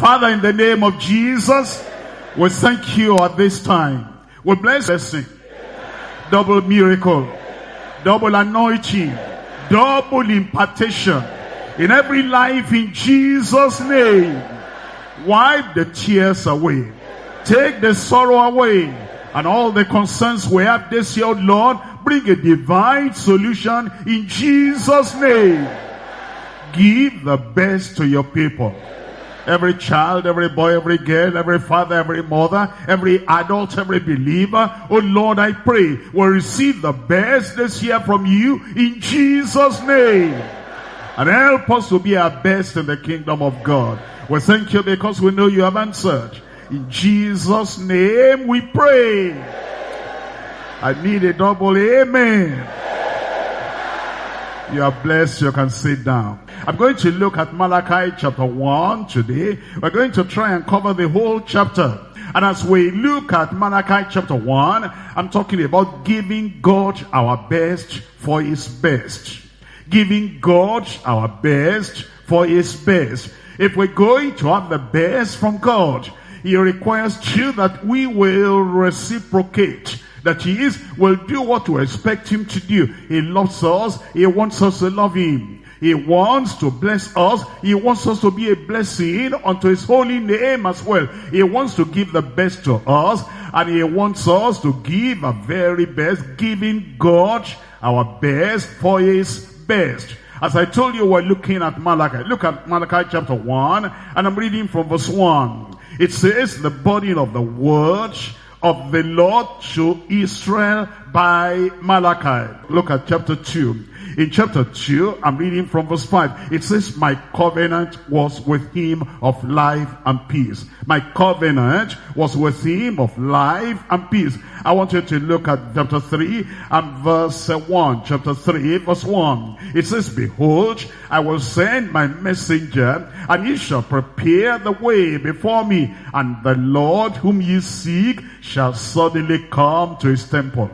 Father, in the name of Jesus, we thank you at this time. We bless blessing, double miracle, double anointing, double impartation in every life in Jesus' name. Wipe the tears away. Take the sorrow away. And all the concerns we have this year, Lord, bring a divine solution in Jesus' name. Give the best to your people. Every child, every boy, every girl, every father, every mother, every adult, every believer. Oh Lord, I pray will receive the best this year from you in Jesus' name. And help us to be our best in the kingdom of God. We thank you because we know you have answered. In Jesus' name we pray. I need a double amen. You are blessed. You can sit down. I'm going to look at Malachi chapter 1 today. We're going to try and cover the whole chapter. And as we look at Malachi chapter 1, I'm talking about giving God our best for his best. Giving God our best for his best. If we're going to have the best from God, he requires too that we will reciprocate. That he will do what we expect him to do. He loves us. He wants us to love him. He wants to bless us. He wants us to be a blessing unto his holy name as well. He wants to give the best to us. And he wants us to give our very best. Giving God our best for his best. As I told you, we're looking at Malachi. Look at Malachi chapter 1. And I'm reading from verse 1. It says, the burden of the word of the Lord to Israel by Malachi. Look at chapter 2. In chapter 2, I'm reading from verse 5. It says, my covenant was with him of life and peace. My covenant was with him of life and peace. I want you to look at chapter 3 and verse 1. Chapter 3, verse 1. It says, behold, I will send my messenger, and he shall prepare the way before me. And the Lord whom ye seek shall suddenly come to his temple.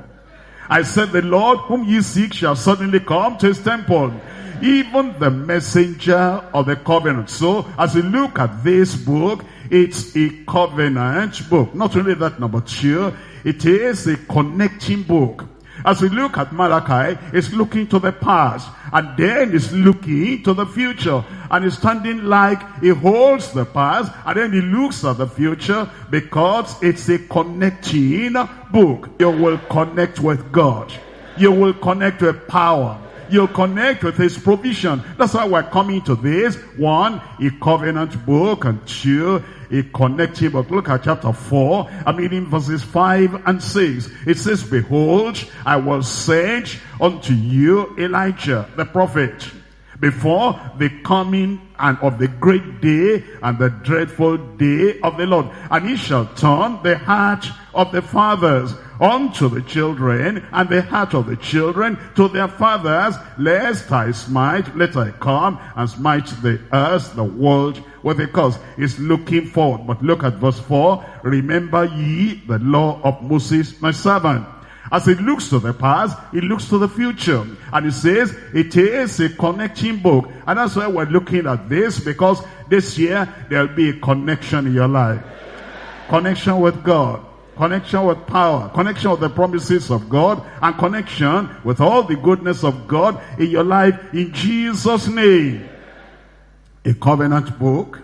I said, the Lord whom ye seek shall suddenly come to his temple, even the messenger of the covenant. So, as we look at this book, it's a covenant book. Not only that, number 2, it is a connecting book. As we look at Malachi, it's looking to the past, and then it's looking to the future. And it's standing like he holds the past, and then he looks at the future, because it's a connecting book. You will connect with God. You will connect with power. You'll connect with his provision. That's why we're coming to this. 1, a covenant book, and 2, a connecting book. Look at chapter 4. I'm reading verses 5 and 6. It says, behold, I will send unto you Elijah the prophet before the coming and of the great day and the dreadful day of the Lord. And he shall turn the heart of the fathers unto the children, and the heart of the children to their fathers, lest I smite, let I come and smite the earth, the world, with a curse. It's looking forward. But look at verse 4. Remember ye the law of Moses my servant. As it looks to the past, it looks to the future. And it says it is a connecting book. And that's why we're looking at this, because this year there'll be a connection in your life. Connection with God. Connection with power. Connection with the promises of God. And connection with all the goodness of God in your life in Jesus' name. A covenant book.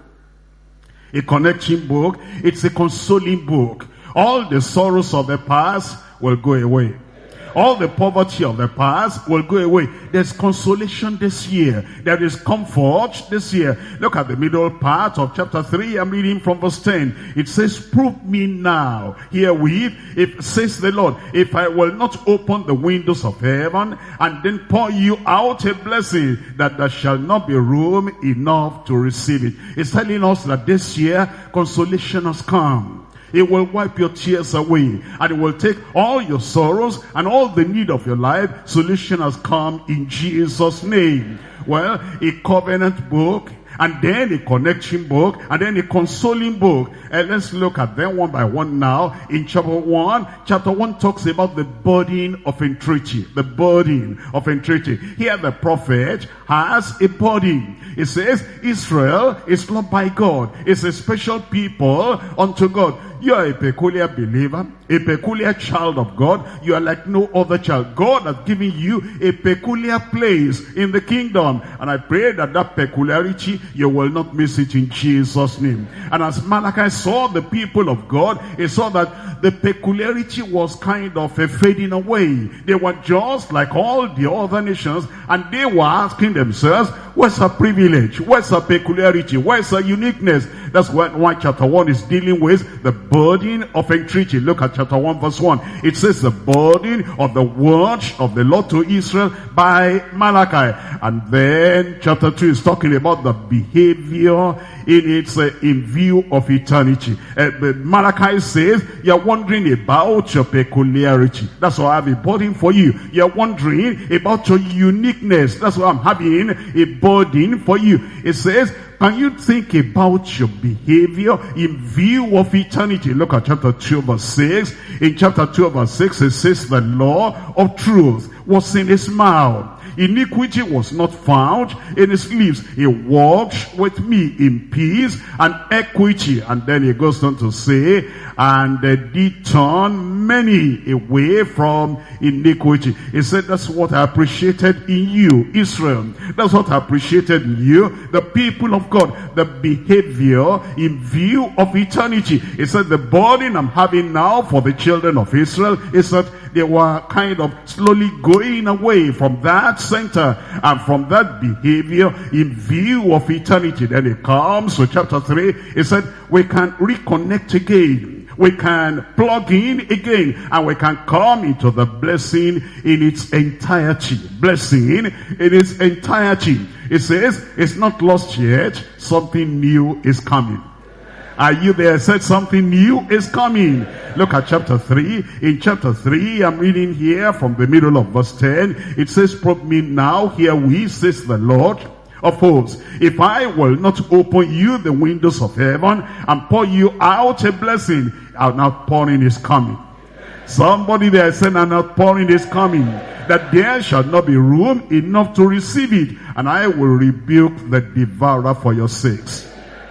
A connecting book. It's a consoling book. All the sorrows of the past will go away. All the poverty of the past will go away. There's consolation this year. There is comfort this year. Look at the middle part of chapter 3. I'm reading from verse 10. It says, prove me now herewith, if says the Lord, if I will not open the windows of heaven and then pour you out a blessing, that there shall not be room enough to receive it. It's telling us that this year consolation has come. It will wipe your tears away, and it will take all your sorrows and all the need of your life. Solution has come in Jesus' name. Well, a covenant book, and then a connecting book, and then a consoling book. And let's look at them one by one now. In chapter 1 talks about the burden of entreaty. The burden of entreaty. Here the prophet has a burden. It says, Israel is loved by God. It's a special people unto God. You are a peculiar believer, a peculiar child of God. You are like no other child. God has given you a peculiar place in the kingdom. And I pray that that peculiarity, you will not miss it in Jesus' name. And as Malachi saw the people of God, he saw that the peculiarity was kind of fading away. They were just like all the other nations, and they were asking themselves, where's our privilege? Where's our peculiarity? Where's our uniqueness? That's why chapter 1 is dealing with the burden of entreaty. Look at chapter 1 verse 1. It says the burden of the word of the Lord to Israel by Malachi. And then chapter 2 is talking about the behavior in view of eternity. Malachi says, you're wondering about your peculiarity. That's why I have a burden for you. You're wondering about your uniqueness. That's why I'm having a burden for you. It says, can you think about your behavior in view of eternity? Look at chapter 2 verse 6. In chapter 2 verse 6 it says, the law of truth was in his mouth. Iniquity was not found in his lips. He walked with me in peace and equity. And then he goes on to say, and did turn many away from iniquity. He said, that's what I appreciated in you, Israel. That's what I appreciated in you, the people of God. The behavior in view of eternity. He said, the burden I'm having now for the children of Israel is that they were kind of slowly going away from that center and from that behavior in view of eternity. Then it comes to chapter 3. It said, we can reconnect again. We can plug in again, and we can come into the blessing in its entirety. Blessing in its entirety. It says, it's not lost yet. Something new is coming. Are you there? Said something new is coming. Look at chapter 3. In chapter 3, I'm reading here from the middle of verse 10. It says, prove me now, here we, says the Lord of hosts, if I will not open you the windows of heaven and pour you out a blessing, an outpouring is coming. Somebody there said, an outpouring is coming, that there shall not be room enough to receive it, and I will rebuke the devourer for your sakes.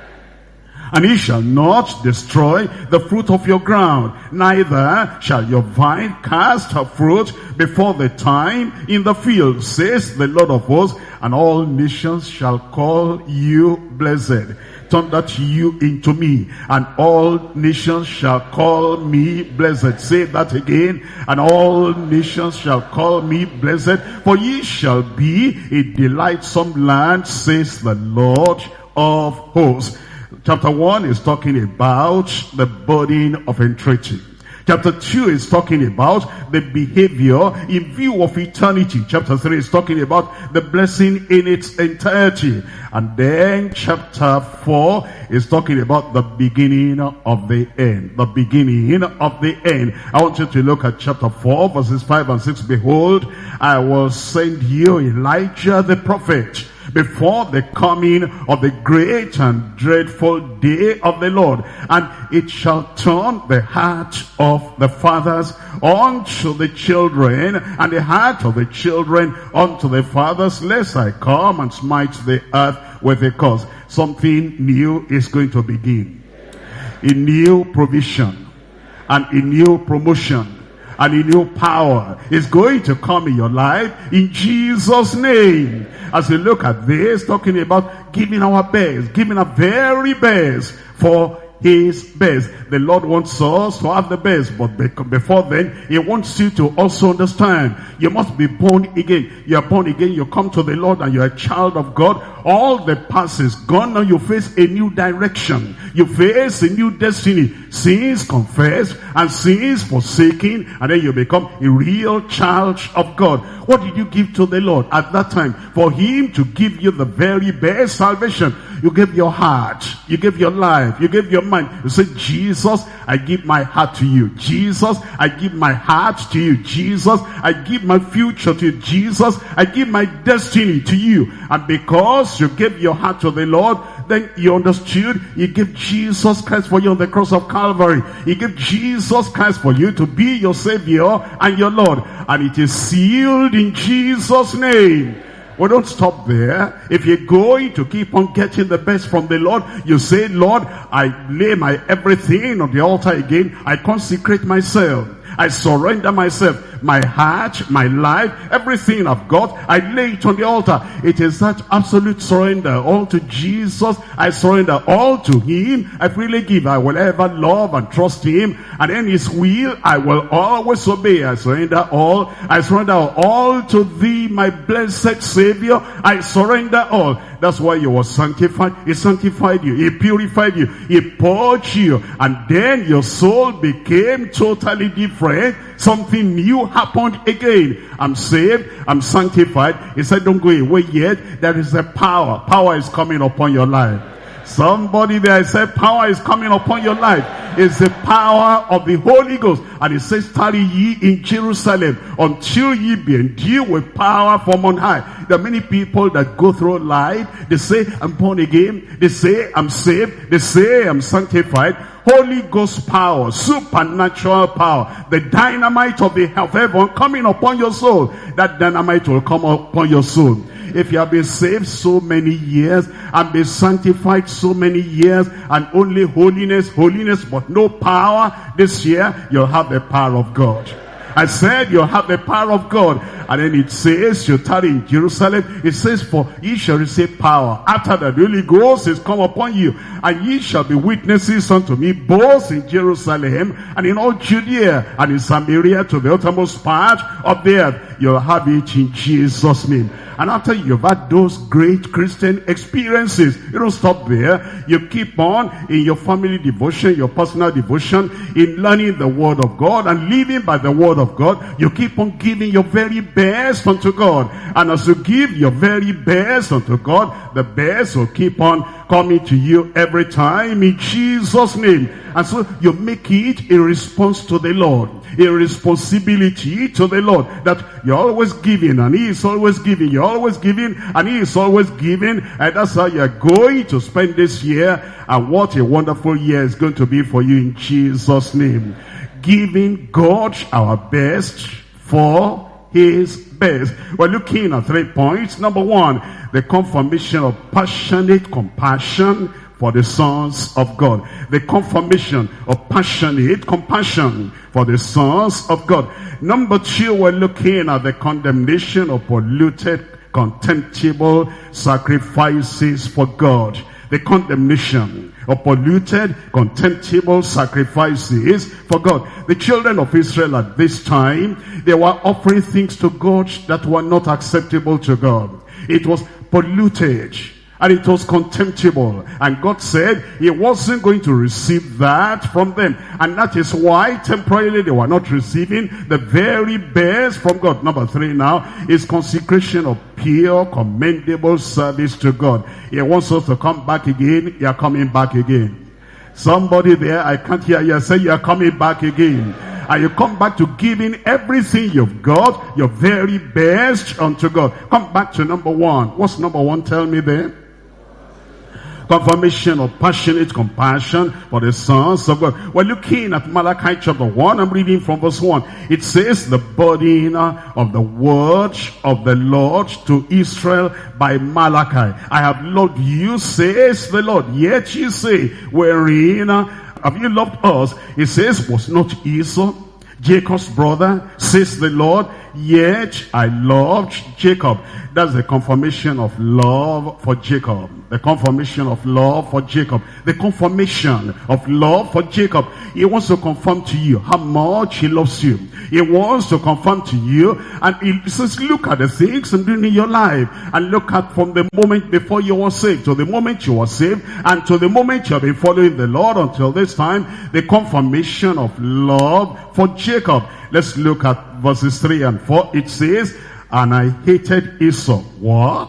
And he shall not destroy the fruit of your ground, neither shall your vine cast her fruit before the time in the field, says the Lord of hosts, and all nations shall call you blessed. Turn that you into me, and all nations shall call me blessed. Say that again. And all nations shall call me blessed, for ye shall be a delightsome land, says the Lord of hosts. Chapter 1 is talking about the burden of entreaty. Chapter 2 is talking about the behavior in view of eternity. Chapter 3 is talking about the blessing in its entirety. And then chapter 4 is talking about the beginning of the end. The beginning of the end. I want you to look at chapter 4 verses 5 and 6. Behold, I will send you Elijah the prophet before the coming of the great and dreadful day of the Lord. And it shall turn the heart of the fathers unto the children, and the heart of the children unto the fathers, lest I come and smite the earth with a curse. Something new is going to begin. A new provision and a new promotion and a new power is going to come in your life in Jesus' name. As we look at this, talking about giving our best, giving our very best for his best. The Lord wants us to have the best, but before then, he wants you to also understand, you must be born again. You are born again, you come to the Lord, and you are a child of God. All the past is gone, now you face a new direction. You face a new destiny. Sins confessed and sins forsaken, and then you become a real child of God. What did you give to the Lord at that time? For him to give you the very best salvation. You gave your heart. You gave your life. You gave your mind. You say, Jesus, I give my heart to you. Jesus, I give my heart to you. Jesus, I give my future to you. Jesus, I give my destiny to you. And because you gave your heart to the Lord, then you understood He gave Jesus Christ for you on the cross of Calvary. He gave Jesus Christ for you to be your Savior and your Lord. And it is sealed in Jesus' name. Well, don't stop there. If you're going to keep on getting the best from the Lord, you say, Lord, I lay my everything on the altar again. I consecrate myself. I surrender myself, my heart, my life, everything I've got, I lay it on the altar. It is that absolute surrender, all to Jesus. I surrender all to Him. I freely give. I will ever love and trust Him, and in His will I will always obey. I surrender all. I surrender all to Thee, my blessed Savior. I surrender all. That's why you were sanctified. He sanctified you. He purified you. He purged you. And then your soul became totally different. Something new happened again. I'm saved. I'm sanctified. He said, don't go away yet. There is a power. Power is coming upon your life. Somebody there said, power is coming upon your life. It's the power of the Holy Ghost. And it says, tarry ye in Jerusalem until ye be endued with power from on high. There are many people that go through life. They say, I'm born again. They say, I'm saved. They say, I'm sanctified. Holy Ghost power, supernatural power, the dynamite of the heaven coming upon your soul. That dynamite will come upon your soul. If you have been saved so many years and been sanctified so many years and only holiness, but no power, this year you'll have the power of God. I said you'll have the power of God. And then it says, you tarry in Jerusalem. It says, for ye shall receive power. After that, the Holy Ghost is come upon you. And ye shall be witnesses unto me, both in Jerusalem and in all Judea and in Samaria, to the uttermost part of the earth. You'll have it in Jesus' name. And after you've had those great Christian experiences, you don't stop there. You keep on in your family devotion, your personal devotion, in learning the Word of God and living by the Word of God. You keep on giving your very best unto God. And as you give your very best unto God, the best will keep on coming to you every time in Jesus' name. And so you make it a response to the Lord, a responsibility to the Lord, that you're always giving and He is always giving. You're always giving and He is always giving. And that's how you're going to spend this year. And what a wonderful year is going to be for you in Jesus' name. Giving God our best for His best. We're looking at 3 points. Number one, the confirmation of passionate compassion for the sons of God. The confirmation of passionate compassion for the sons of God. Number two, we're looking at the condemnation of polluted, contemptible sacrifices for God. The condemnation of polluted, contemptible sacrifices for God. The children of Israel at this time, they were offering things to God that were not acceptable to God. It was polluted and it was contemptible. And God said He wasn't going to receive that from them. And that is why temporarily they were not receiving the very best from God. Number three now is consecration of pure, commendable service to God. He wants us to come back again. You are coming back again. Somebody there, I can't hear you say you are coming back again. And you come back to giving everything you've got, your very best unto God. Come back to number one. What's number one? Tell me there. Confirmation of passionate compassion for the sons of God. We're looking at Malachi chapter 1. I'm reading from verse 1. It says, the burden of the word of the Lord to Israel by Malachi. I have loved you, says the Lord. Yet you say, wherein have you loved us? It says, was not Esau Jacob's brother, says the Lord? Yet I loved Jacob. That's the confirmation of love for Jacob. The confirmation of love for Jacob. The confirmation of love for Jacob. He wants to confirm to you how much He loves you. He wants to confirm to you, and He says, look at the things I'm doing in your life, and look at from the moment before you were saved to the moment you were saved, and to the moment you have been following the Lord until this time, the confirmation of love for Jacob. Let's look at verses 3 and 4. It says, and I hated Esau. What?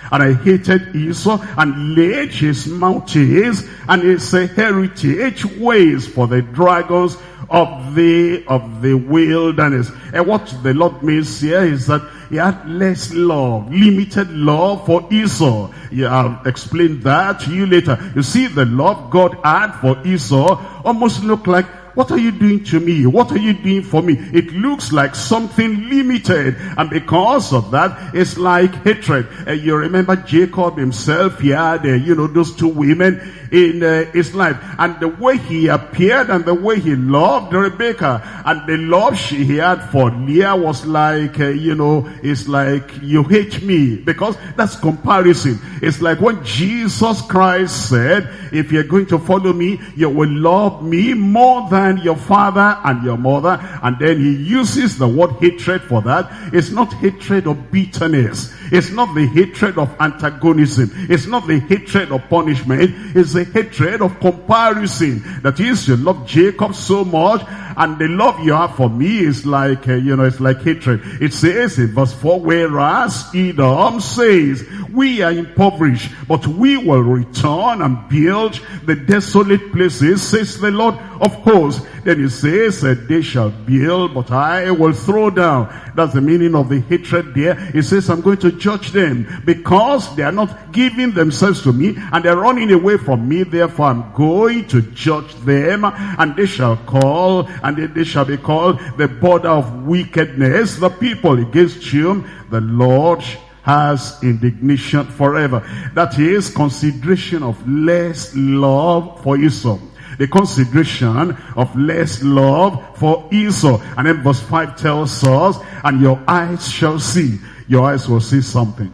And I hated Esau and laid his mountains and his heritage ways for the dragons of the wilderness. And what the Lord means here is that he had less love, limited love for Esau. Yeah, I'll explain that to you later. You see, the love God had for Esau almost looked like, what are you doing to me? What are you doing for me? It looks like something limited. And because of that, it's like hatred. You remember Jacob himself, he had, those two women in his life. And the way he appeared and the way he loved Rebekah and the love he had for Leah was like, it's like, you hate me. Because that's comparison. It's like when Jesus Christ said, if you're going to follow me, you will love me more than your father and your mother. And then he uses the word hatred for that. It's not hatred of bitterness. It's not the hatred of antagonism. It's not the hatred of punishment. It's the hatred of comparison. That is, you love Jacob so much, and the love you have for me is like, it's like hatred. It says in verse 4, whereas Edom says, we are impoverished, but we will return and build the desolate places, says the Lord of hosts. Then it says, they shall build, but I will throw down. That's the meaning of the hatred there. It says, I'm going to judge them because they are not giving themselves to me and they're running away from me. Therefore, I'm going to judge them, and they shall call, and they shall be called the border of wickedness, the people against whom the Lord has indignation forever. That is consideration of less love for Esau. The consideration of less love for Esau. And then verse 5 tells us, and your eyes shall see. Your eyes will see something.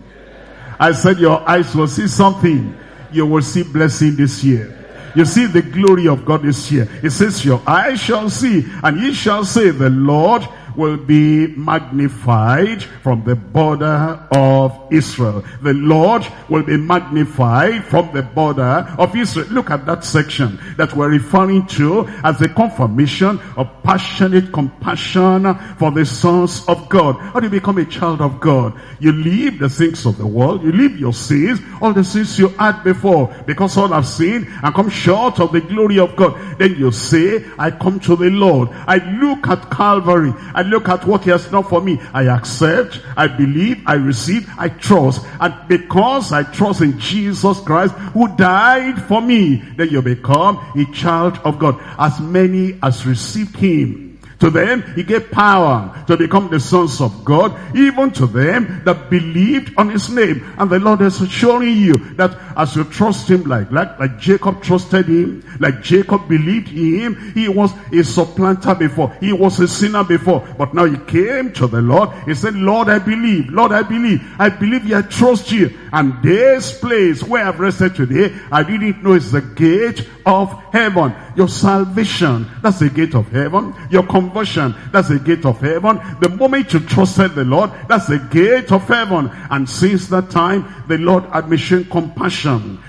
I said your eyes will see something. You will see blessing this year. You see the glory of God this year. It says your eyes shall see, and ye shall say, the Lord will be magnified from the border of Israel. The Lord will be magnified from the border of Israel. Look at that section that we're referring to as the confirmation of passionate compassion for the sons of God. How do you become a child of God? You leave the things of the world. You leave your sins, all the sins you had before, because all have sinned and come short of the glory of God. Then you say, I come to the Lord. I look at Calvary. I look at what he has done for me. I accept, I believe, I receive, I trust. And because I trust in Jesus Christ who died for me, then you become a child of God. As many as received him, to them he gave power to become the sons of God, even to them that believed on his name. And the Lord is showing you that as you trust him like Jacob trusted him, like Jacob believed in him, he was a supplanter before, he was a sinner before, but now he came to the Lord. He said, Lord, I believe, Lord, I believe you, I trust you. And this place where I've rested today, I didn't know it's the gate of heaven. Your salvation, that's the gate of heaven. Your conversion, that's the gate of heaven. The moment you trusted the Lord, that's the gate of heaven. And since that time, the Lord had shown compassion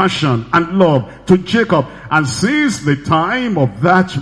and love to Jacob. And since the time of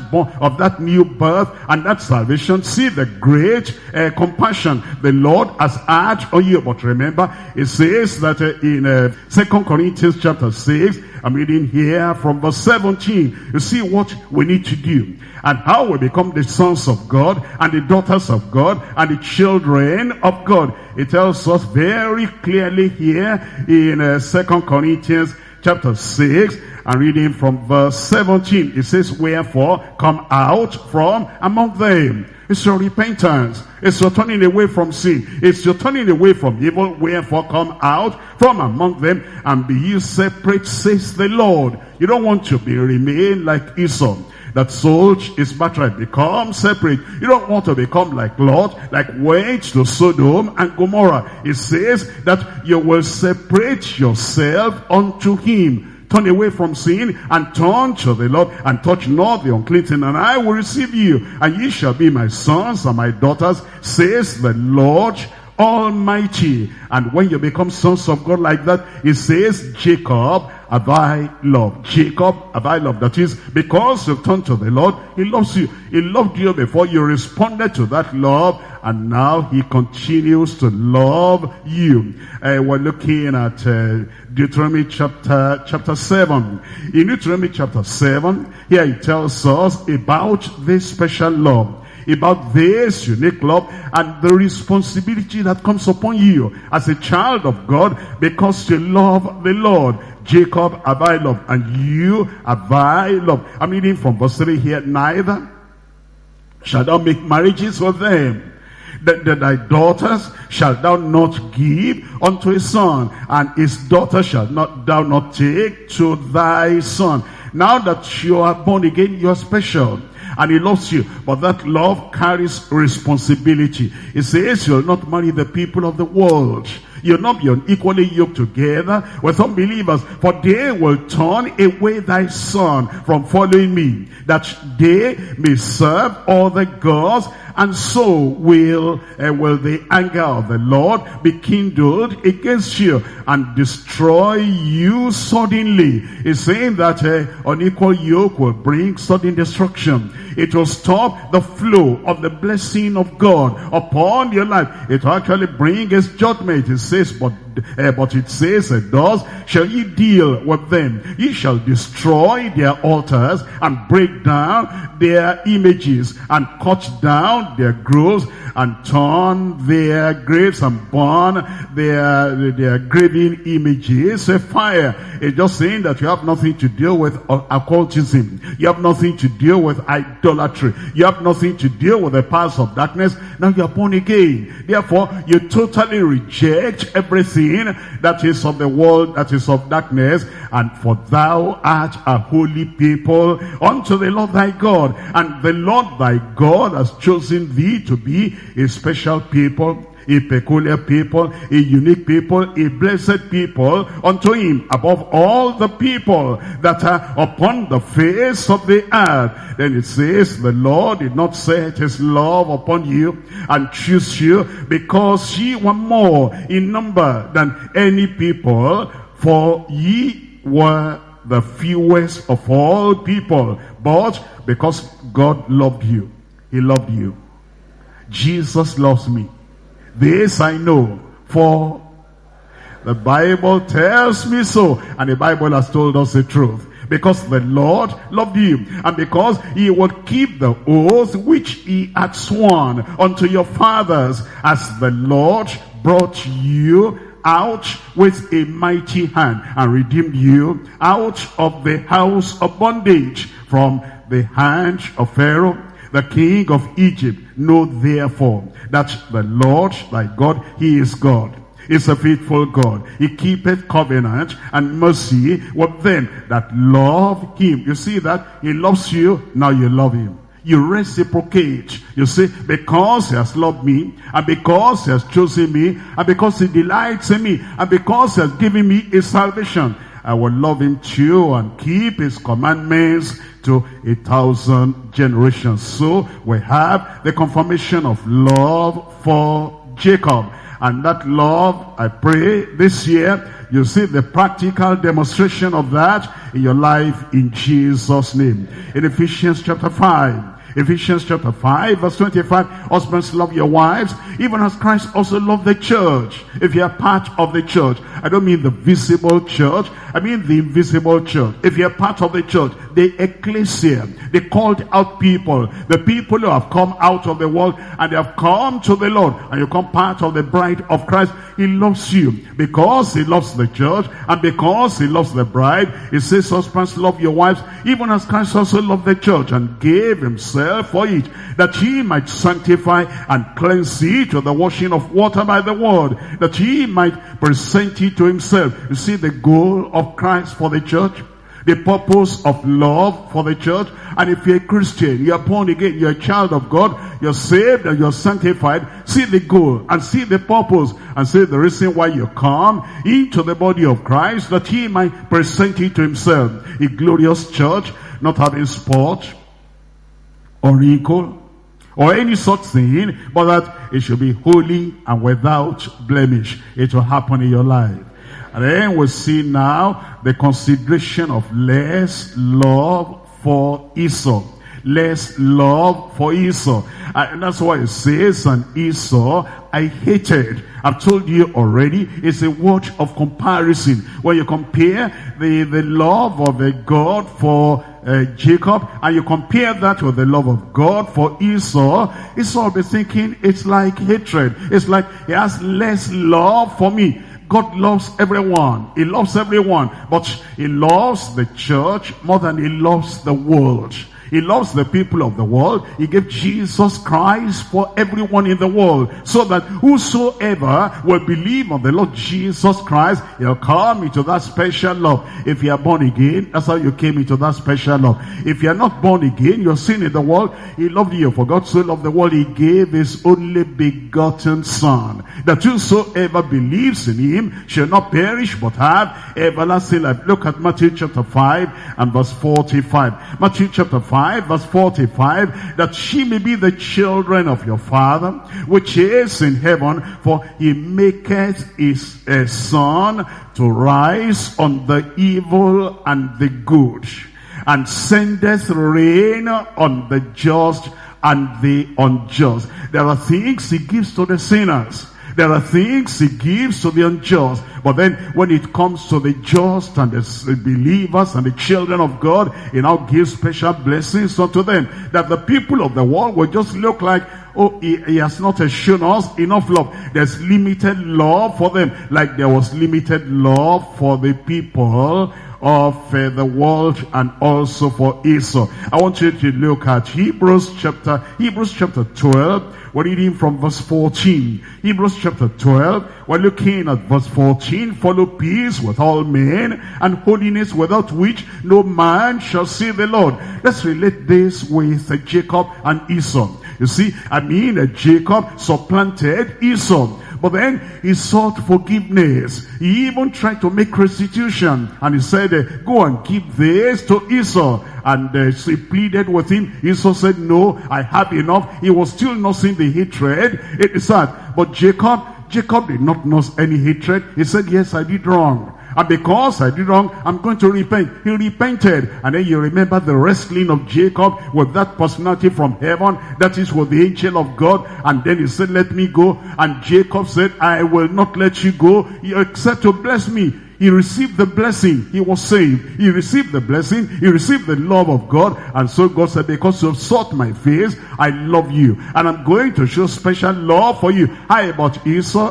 that new birth and that salvation, see the great compassion the Lord has had on you. But remember, it says that in 2 Corinthians chapter 6, I'm reading here from verse 17. You see what we need to do and how we become the sons of God and the daughters of God and the children of God. It tells us very clearly here in 2 Corinthians chapter 6, and reading from verse 17. It says, wherefore come out from among them. It's your repentance. It's your turning away from sin. It's your turning away from evil. Wherefore come out from among them and be ye separate, says the Lord. You don't want to remain like Esau that sold his birthright. Become separate. You don't want to become like Lot, like went to Sodom and Gomorrah. It says that you will separate yourself unto him. Turn away from sin and turn to the Lord, and touch not the unclean thing, and I will receive you, and ye shall be my sons and my daughters, says the Lord Almighty. And when you become sons of God like that, it says Jacob have I loved. Jacob have I loved. That is, because you've turned to the Lord, he loves you. He loved you before you responded to that love, and now he continues to love you. We're looking at Deuteronomy chapter 7. In Deuteronomy chapter 7, here it tells us about this special love, about this unique love, and the responsibility that comes upon you as a child of God, because you love the Lord. Jacob have I loved, and you have I loved. I'm reading from verse 3 here. Neither shalt thou make marriages with them. That thy daughters shalt thou not give unto a son, and his daughter shalt thou not take to thy son. Now that you are born again, you are special, and he loves you, but that love carries responsibility. He says you'll not marry the people of the world. You'll not be unequally yoked together with unbelievers, for they will turn away thy son from following me, that they may serve other gods, and so will the anger of the Lord be kindled against you, and destroy you suddenly. He's saying that unequal yoke will bring sudden destruction. It will stop the flow of the blessing of God upon your life. It will actually bring his judgment. It says, but it says, thus shall ye deal with them. Ye shall destroy their altars, and break down their images, and cut down their groves, and turn their graves, and burn their graven images a fire. It's just saying that you have nothing to deal with occultism. You have nothing to deal with idolatry. You have nothing to deal with the powers of darkness. Now you are born again. Therefore, you totally reject everything that is of the world, that is of darkness. And for thou art a holy people unto the Lord thy God. And the Lord thy God has chosen thee to be a special people, a peculiar people, a unique people, a blessed people unto him above all the people that are upon the face of the earth. Then it says, the Lord did not set his love upon you and choose you because ye were more in number than any people, for ye were the fewest of all people, but because God loved you. He loved you. Jesus loves me. This I know, for the Bible tells me so, and the Bible has told us the truth. Because the Lord loved you, and because he would keep the oath which he had sworn unto your fathers, as the Lord brought you out with a mighty hand, and redeemed you out of the house of bondage, from the hand of Pharaoh, the king of Egypt. Know therefore that the Lord thy God, he is God. He is a faithful God. He keepeth covenant and mercy with them that love him. You see that? He loves you, now you love him. You reciprocate. You say, because he has loved me, and because he has chosen me, and because he delights in me, and because he has given me his salvation, I will love him too and keep his commandments to 1,000 generations. So we have the confirmation of love for Jacob. And that love, I pray this year, you see the practical demonstration of that in your life in Jesus' name. In Ephesians chapter 5. Ephesians chapter 5 verse 25, husbands, love your wives, even as Christ also loved the church. If you are part of the church, I don't mean the visible church, I mean the invisible church. If you are part of the church, the ecclesia, the called out people, the people who have come out of the world and they have come to the Lord, and you come part of the bride of Christ, he loves you because he loves the church, and because he loves the bride. He says, husbands, love your wives, even as Christ also loved the church and gave himself for it, that he might sanctify and cleanse it with the washing of water by the word, that he might present it to himself. You see the goal of Christ for the church, the purpose of love for the church. And if you're a Christian, you're born again, you're a child of God, you're saved and you're sanctified, see the goal and see the purpose and see the reason why you come into the body of Christ, that he might present it to himself. A glorious church, not having spot or wrinkle or any such thing, but that it should be holy and without blemish. It will happen in your life. And then we see now the consideration of less love for Esau. Less love for Esau. And that's why it says, and Esau I hated. I've told you already, it's a word of comparison. When you compare the love of a God for Jacob, and you compare that with the love of God for Esau, Esau will be thinking it's like hatred. It's like he has less love for me. God loves everyone. He loves everyone. But he loves the church more than he loves the world. He loves the people of the world. He gave Jesus Christ for everyone in the world, so that whosoever will believe on the Lord Jesus Christ, he'll come into that special love. If you are born again, that's how you came into that special love. If you are not born again, you're sin in the world. He loved you. For God so loved the world, he gave his only begotten Son, that whosoever believes in him shall not perish but have everlasting life. Look at Matthew chapter 5 and verse 45. Matthew chapter 5 verse 45, that she may be the children of your Father which is in heaven, for he maketh his sun to rise on the evil and the good, and sendeth rain on the just and the unjust. There are things he gives to the sinners. There are things he gives to the unjust. But then when it comes to the just and the believers and the children of God, he now gives special blessings unto them, that the people of the world will just look like, oh, he has not shown us enough love. There's limited love for them, like there was limited love for the people of the world and also for Esau. I want you to look at Hebrews chapter 12. We're reading from verse 14. Hebrews chapter 12. We're looking at verse 14. Follow peace with all men and holiness, without which no man shall see the Lord. Let's relate this with Jacob and Esau. You see, Jacob supplanted Esau. But then he sought forgiveness. He even tried to make restitution. And he said, go and give this to Esau. And so he pleaded with him. Esau said, no, I have enough. He was still nursing the hatred. It is sad. But Jacob did not nurse any hatred. He said, yes, I did wrong. And because I did wrong, I'm going to repent. He repented. And then you remember the wrestling of Jacob with that personality from heaven. That is with the angel of God. And then he said, let me go. And Jacob said, I will not let you go except to bless me. He received the blessing. He was saved. He received the blessing. He received the love of God. And so God said, because you have sought my face, I love you. And I'm going to show special love for you. How about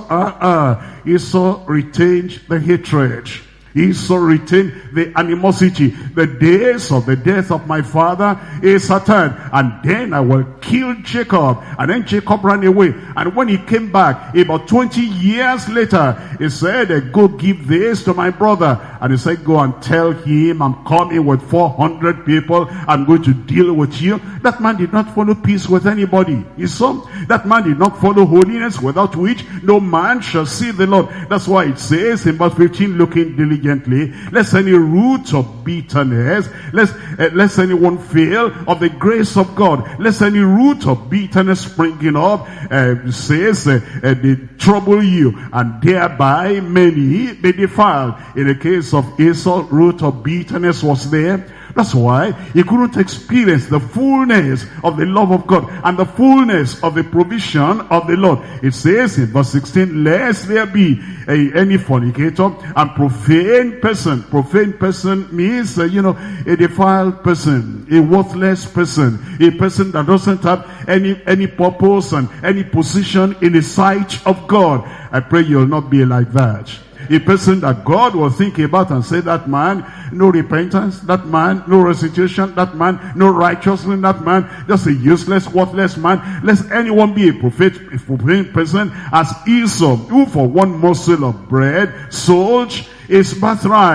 Esau? Esau retained the hatred. Esau retained the animosity. The days of the death of my father is at hand, and then I will kill Jacob. And then Jacob ran away. And when he came back, about 20 years later, he said, go give this to my brother. And he said, go and tell him I'm coming with 400 people. I'm going to deal with you. That man did not follow peace with anybody. Esau, that man did not follow holiness, without which no man shall see the Lord. That's why it says in verse 15, looking diligently, lest any root of bitterness, lest anyone fail of the grace of God, lest any root of bitterness springing up, says, they trouble you, and thereby many be defiled. In the case of Esau, root of bitterness was there. That's why he couldn't experience the fullness of the love of God and the fullness of the provision of the Lord. It says in verse 16, lest there be any fornicator and profane person. Profane person means, a defiled person, a worthless person, a person that doesn't have any purpose and any position in the sight of God. I pray you'll not be like that. A person that God will think about and say, that man, no repentance, that man, no restitution, that man, no righteousness, that man, just a useless, worthless man. Lest anyone be a profane person as Esau, who for one morsel of bread sold his birthright.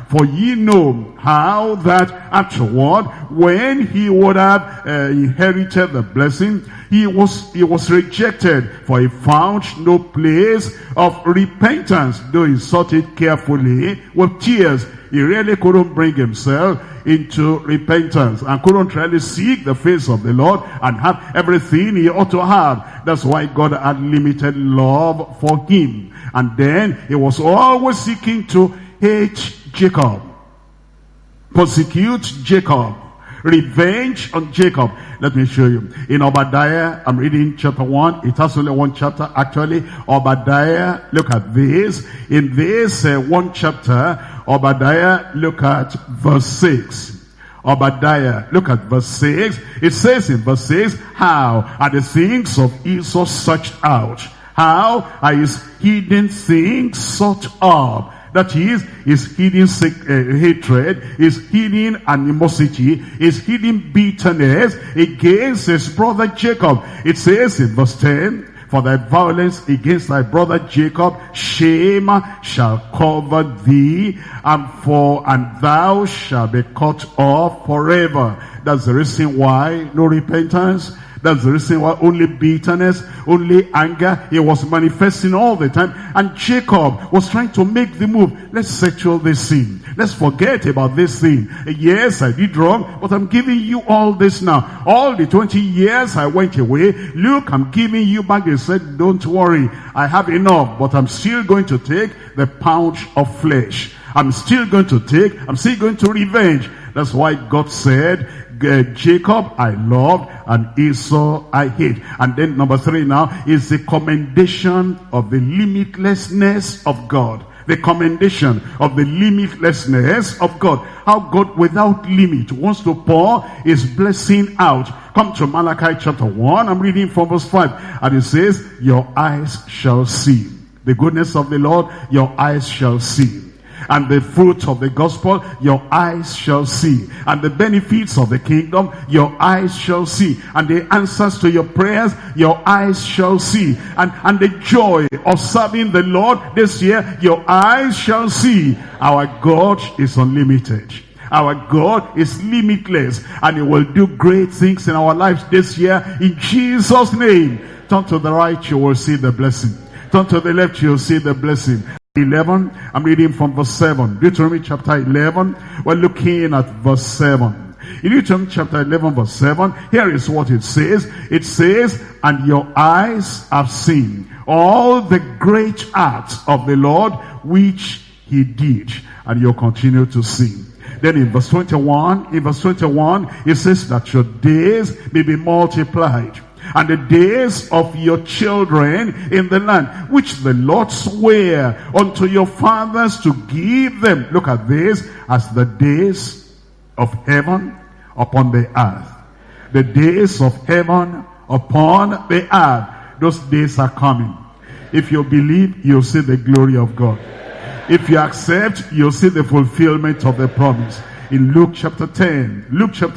For ye know how that afterward, when he would have inherited the blessing, he was rejected, for he found no place of repentance, though he sought it carefully with tears. He really couldn't bring himself into repentance and couldn't really seek the face of the Lord and have everything he ought to have. That's why God had limited love for him. And then he was always seeking to hate Jacob, persecute Jacob, revenge on Jacob. Let me show you. In Obadiah, I'm reading chapter 1. It has only one chapter actually. Obadiah, look at this. In this one chapter, Obadiah, look at verse 6. Obadiah, look at verse 6. It says in verse 6, how are the things of Esau searched out? How are his hidden things sought up? That is, his hidden hatred, his hidden animosity, his hidden bitterness against his brother Jacob. It says in verse 10, for thy violence against thy brother Jacob, shame shall cover thee, and thou shalt be cut off forever. That's the reason why no repentance. That's the reason why only bitterness, only anger, it was manifesting all the time. And Jacob was trying to make the move. Let's settle this sin. Let's forget about this sin. Yes, I did wrong, but I'm giving you all this now. All the 20 years I went away, look, I'm giving you back. He said, don't worry, I have enough, but I'm still going to take the pound of flesh. I'm still going to revenge. That's why God said, Jacob I loved and Esau I hate. And then number 3 now is the commendation of the limitlessness of God. The commendation of the limitlessness of God. How God without limit wants to pour his blessing out. Come to Malachi chapter 1. I'm reading from verse 5. And it says, your eyes shall see the goodness of the Lord. Your eyes shall see. And the fruit of the gospel, your eyes shall see. And the benefits of the kingdom, your eyes shall see. And the answers to your prayers, your eyes shall see. And the joy of serving the Lord this year, your eyes shall see. Our God is unlimited. Our God is limitless. And he will do great things in our lives this year in Jesus' name. Turn to the right, you will see the blessing. Turn to the left, you'll see the blessing. 11, I'm reading from verse 7. Deuteronomy chapter 11, we're looking at verse 7. In Deuteronomy chapter 11 verse 7, here is what it says. It says, and your eyes have seen all the great acts of the Lord which he did, and you'll continue to see. Then in verse 21, it says that your days may be multiplied, and the days of your children in the land, which the Lord sware unto your fathers to give them. Look at this, as the days of heaven upon the earth. The days of heaven upon the earth. Those days are coming. If you believe, you'll see the glory of God. If you accept, you'll see the fulfillment of the promise. In Luke chapter 10,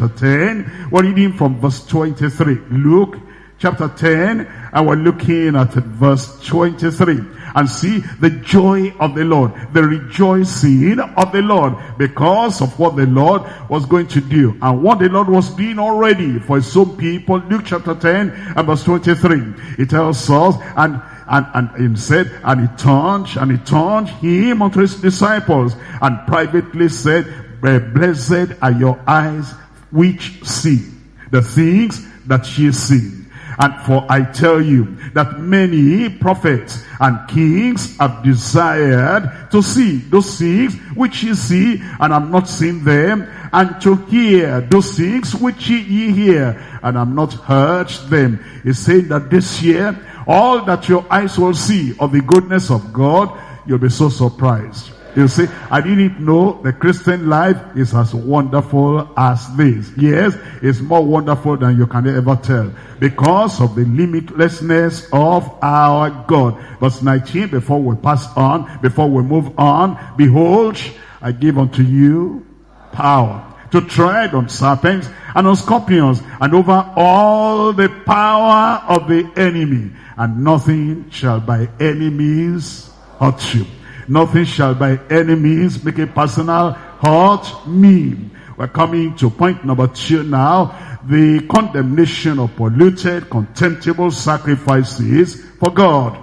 we're reading from verse 23. Luke chapter 10, and we're looking at verse 23. And see the joy of the Lord, the rejoicing of the Lord, because of what the Lord was going to do, and what the Lord was doing already for his own people. Luke chapter 10 and verse 23. It tells us, and he said, and he turned him unto his disciples, and privately said, blessed are your eyes which see the things that ye see. And for I tell you that many prophets and kings have desired to see those things which ye see, and have not seen them, and to hear those things which ye hear, and have not heard them. He's saying that this year, all that your eyes will see of the goodness of God, you'll be so surprised. You see, I didn't know the Christian life is as wonderful as this. Yes, it's more wonderful than you can ever tell, because of the limitlessness of our God. Verse 19, before we pass on, before we move on, behold, I give unto you power to tread on serpents and on scorpions, and over all the power of the enemy, and nothing shall by any means hurt you. Nothing shall by any means make it personal hurt me. We're coming to point number 2 now. The condemnation of polluted, contemptible sacrifices for God.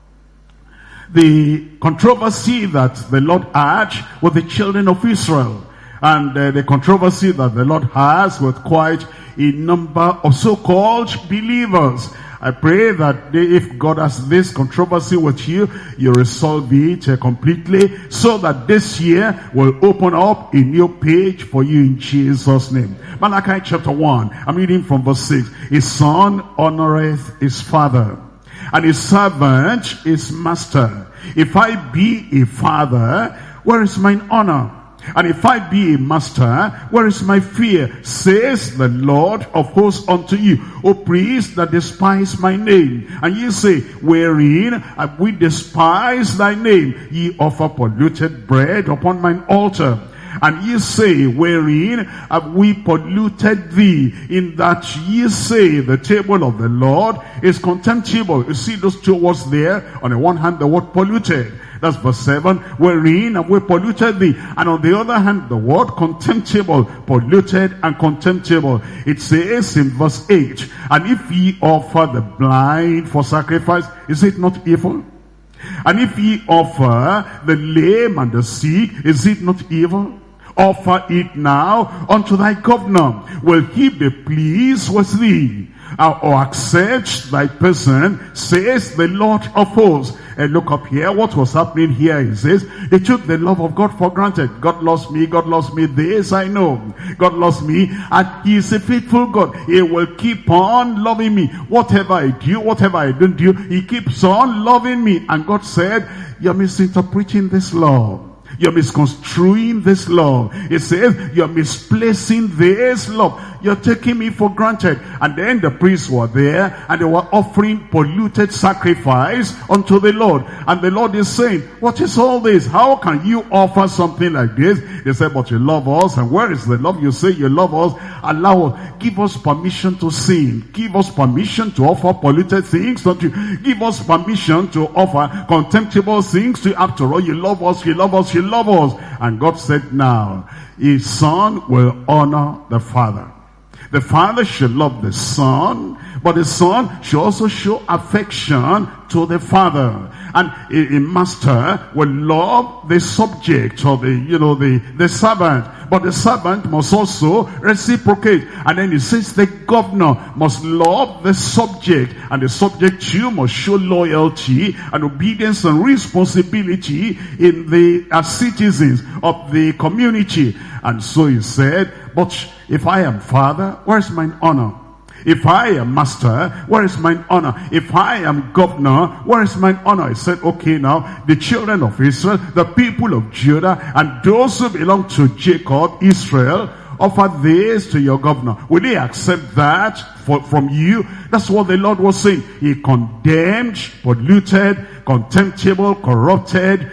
The controversy that the Lord had with the children of Israel, and the controversy that the Lord has with quite a number of so-called believers. I pray that if God has this controversy with you, you resolve it completely, so that this year will open up a new page for you in Jesus' name. Malachi chapter 1, I'm reading from verse 6. His son honoreth his father, and his servant his master. If I be a father, where is mine honor? And if I be a master, where is my fear? Says the Lord of hosts unto you, O priests that despise my name. And ye say, wherein have we despised thy name? Ye offer polluted bread upon mine altar. And ye say, wherein have we polluted thee? In that ye say, the table of the Lord is contemptible. You see those two words there? On the one hand, the word polluted. That's verse 7. Wherein have we polluted thee? And on the other hand, the word contemptible. Polluted and contemptible. It says in verse 8, and if ye offer the blind for sacrifice, is it not evil? And if ye offer the lame and the sick, is it not evil? Offer it now unto thy governor. Will he be pleased with thee? Or accept thy person, says the Lord of hosts. And look up here, what was happening here is this: they took the love of God for granted. God loves me, this I know. God loves me, and he is a faithful God. He will keep on loving me. Whatever I do, whatever I don't do, he keeps on loving me. And God said, you're misinterpreting this love. You're misconstruing this love. It says, you're misplacing this love. You're taking me for granted. And then the priests were there, and they were offering polluted sacrifice unto the Lord. And the Lord is saying, what is all this? How can you offer something like this? They said, but you love us. And where is the love? You say you love us. Allow us. Give us permission to sin. Give us permission to offer polluted things. Don't you? Give us permission to offer contemptible things. To, after all, you love us, you love us, you love us. And God said, now, his son will honor the father. The father should love the son, but the son should also show affection to the father. And a master will love the subject, or the servant. But the servant must also reciprocate. And then he says the governor must love the subject. And the subject too must show loyalty and obedience and responsibility in as citizens of the community. And so he said, but if I am father, where is mine honor? If I am master, where is mine honor? If I am governor, where is mine honor? He said, okay, now, the children of Israel, the people of Judah, and those who belong to Jacob, Israel, offer this to your governor. Will they accept that from you? That's what the Lord was saying. He condemned, polluted, contemptible, corrupted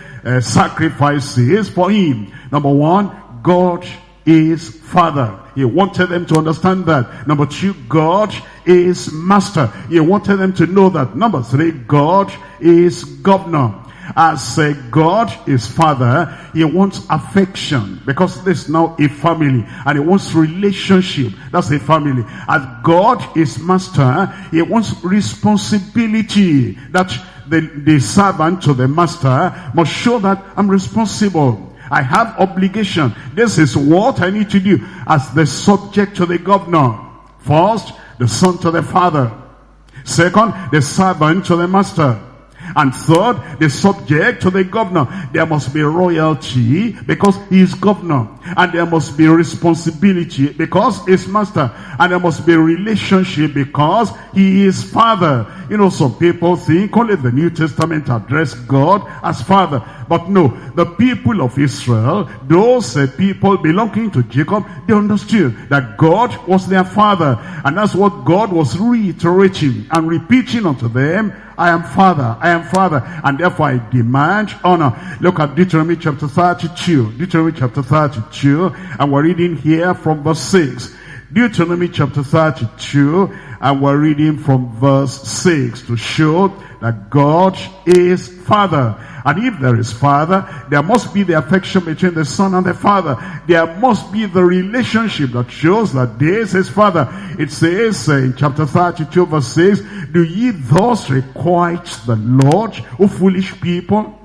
sacrifices for him. Number one, God is Father. He wanted them to understand that. Number two, God is Master. He wanted them to know that. Number three, God is Governor. As God is Father, he wants affection, because this is now a family, and he wants relationship. That's a family. As God is Master, he wants responsibility, that the servant to the master must show that I'm responsible. I have obligation. This is what I need to do as the subject to the governor. First, the son to the father. Second, the servant to the master. And third, the subject to the governor. There must be royalty because he is governor. And there must be responsibility because he is master. And there must be relationship because he is father. You know, some people think only the New Testament address God as Father. But no, the people of Israel, those people belonging to Jacob, they understood that God was their Father. And that's what God was reiterating and repeating unto them. I am Father, I am Father, and therefore I demand honor. Look at Deuteronomy chapter 32. Deuteronomy chapter 32, and we're reading here from verse 6. Deuteronomy chapter 32, and we're reading from verse 6 to show that God is Father. And if there is Father, there must be the affection between the Son and the Father. There must be the relationship that shows that this is Father. It says in chapter 32 verse 6, do ye thus requite the Lord, O foolish people,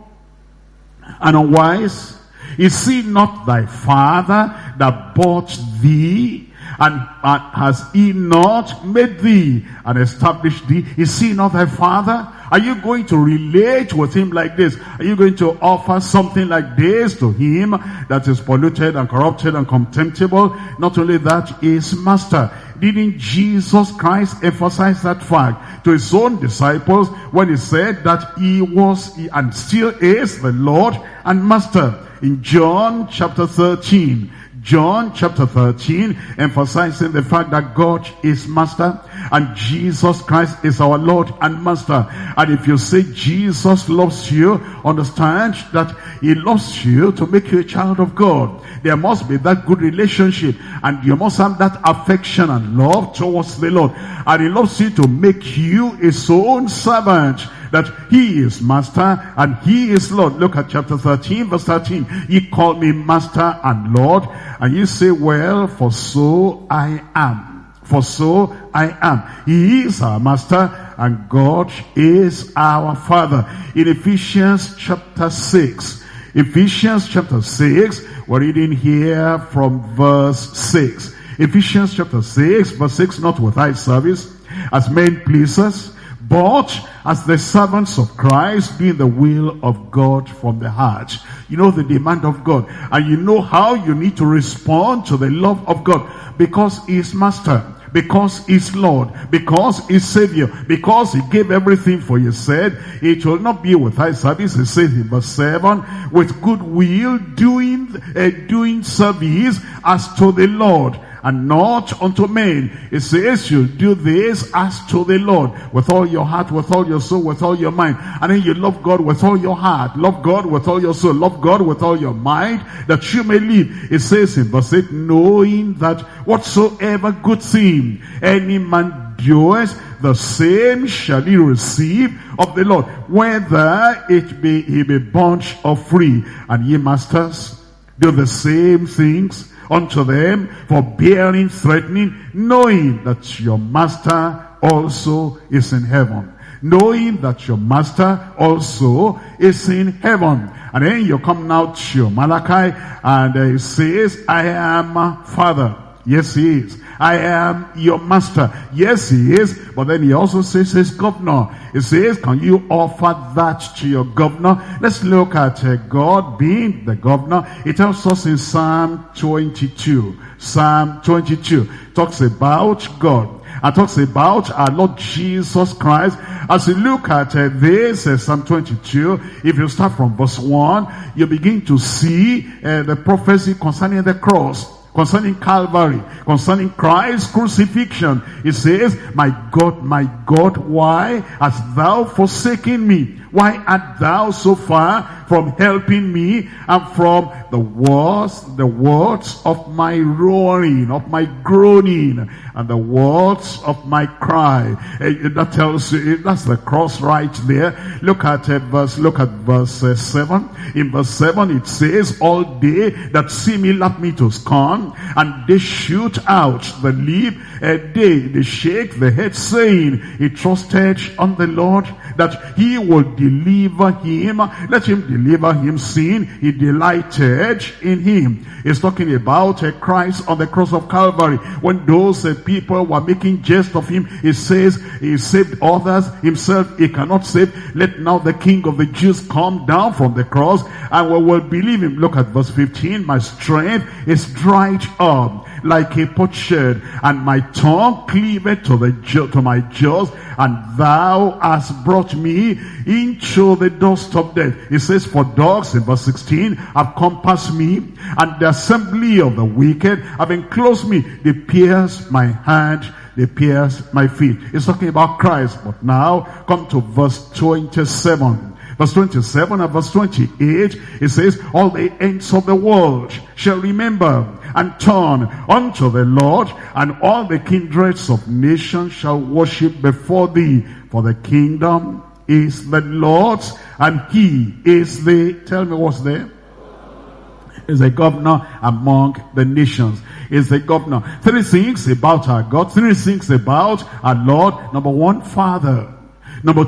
and unwise? Is he not thy Father that bought thee? And has he not made thee and established thee? Is he not thy Father? Are you going to relate with him like this? Are you going to offer something like this to him that is polluted and corrupted and contemptible? Not only that, he is Master. Didn't Jesus Christ emphasize that fact to his own disciples when he said that he was and still is the Lord and Master? In John chapter 13, John chapter 13, emphasizing the fact that God is Master and Jesus Christ is our Lord and Master. And if you say Jesus loves you, understand that he loves you to make you a child of God. There must be that good relationship, and you must have that affection and love towards the Lord. And he loves you to make you his own servant, that he is Master and he is Lord. Look at chapter 13 verse 13. Ye call me Master and Lord, and you say, well, for so I am. For so I am. He is our Master and God is our Father. In Ephesians chapter 6, Ephesians chapter 6, we're reading here from verse 6. Ephesians chapter 6 verse 6, not with eye service as men pleasers, but as the servants of Christ, doing the will of God from the heart. You know the demand of God, and you know how you need to respond to the love of God, because he is Master, because he's Lord, because he's Savior, because he gave everything for you. Said it will not be with eye service. He says in verse 7, with good will doing service as to the Lord and not unto men. It says you do this as to the Lord, with all your heart, with all your soul, with all your mind. And then you love God with all your heart, love God with all your soul, love God with all your mind, that you may live. It says in verse 8, knowing that whatsoever good thing any man doeth, the same shall he receive of the Lord, whether it be he be bond or free. And ye masters, do the same things unto them, forbearing, threatening, knowing that your Master also is in heaven. Knowing that your Master also is in heaven. And then you come now to Malachi, and it says, I am Father. Yes, he is. I am your Master. Yes, he is. But then he also says he's governor. He says, can you offer that to your governor? Let's look at God being the governor. It tells us in Psalm 22. Psalm 22 talks about God, and talks about our Lord Jesus Christ. As you look at this, Psalm 22, if you start from verse 1, you begin to see the prophecy concerning the cross, concerning Calvary, concerning Christ's crucifixion. It says, my God, why hast thou forsaken me? Why art thou so far from helping me, and from the words of my roaring, of my groaning, and the words of my cry? That tells you, that's the cross right there. Look at verse 7. In verse 7 it says, all they that see me laugh me to scorn, and they shoot out the lip, they shake the head, saying, he trusted on the Lord, that he will deliver him. Let him deliver him, seeing he delighted in him. He's talking about Christ on the cross of Calvary. When those people were making jest of him, he says he saved others, himself he cannot save. Let now the King of the Jews come down from the cross, and we will believe him. Look at verse 15. My strength is dried up like a potsherd, and my tongue cleaveth to my jaws, and thou hast brought me into the dust of death. It says, for dogs, in verse 16, have compassed me, and the assembly of the wicked have enclosed me. They pierce my hand, they pierce my feet. It's talking about Christ. But now come to verse 27. Verse 27 and verse 28, it says, all the ends of the world shall remember and turn unto the Lord, and all the kindreds of nations shall worship before thee. For the kingdom is the Lord's, and he is tell me what's there? Is a governor among the nations. Is a governor. 3 things about our God. 3 things about our Lord. Number 1, Father. Number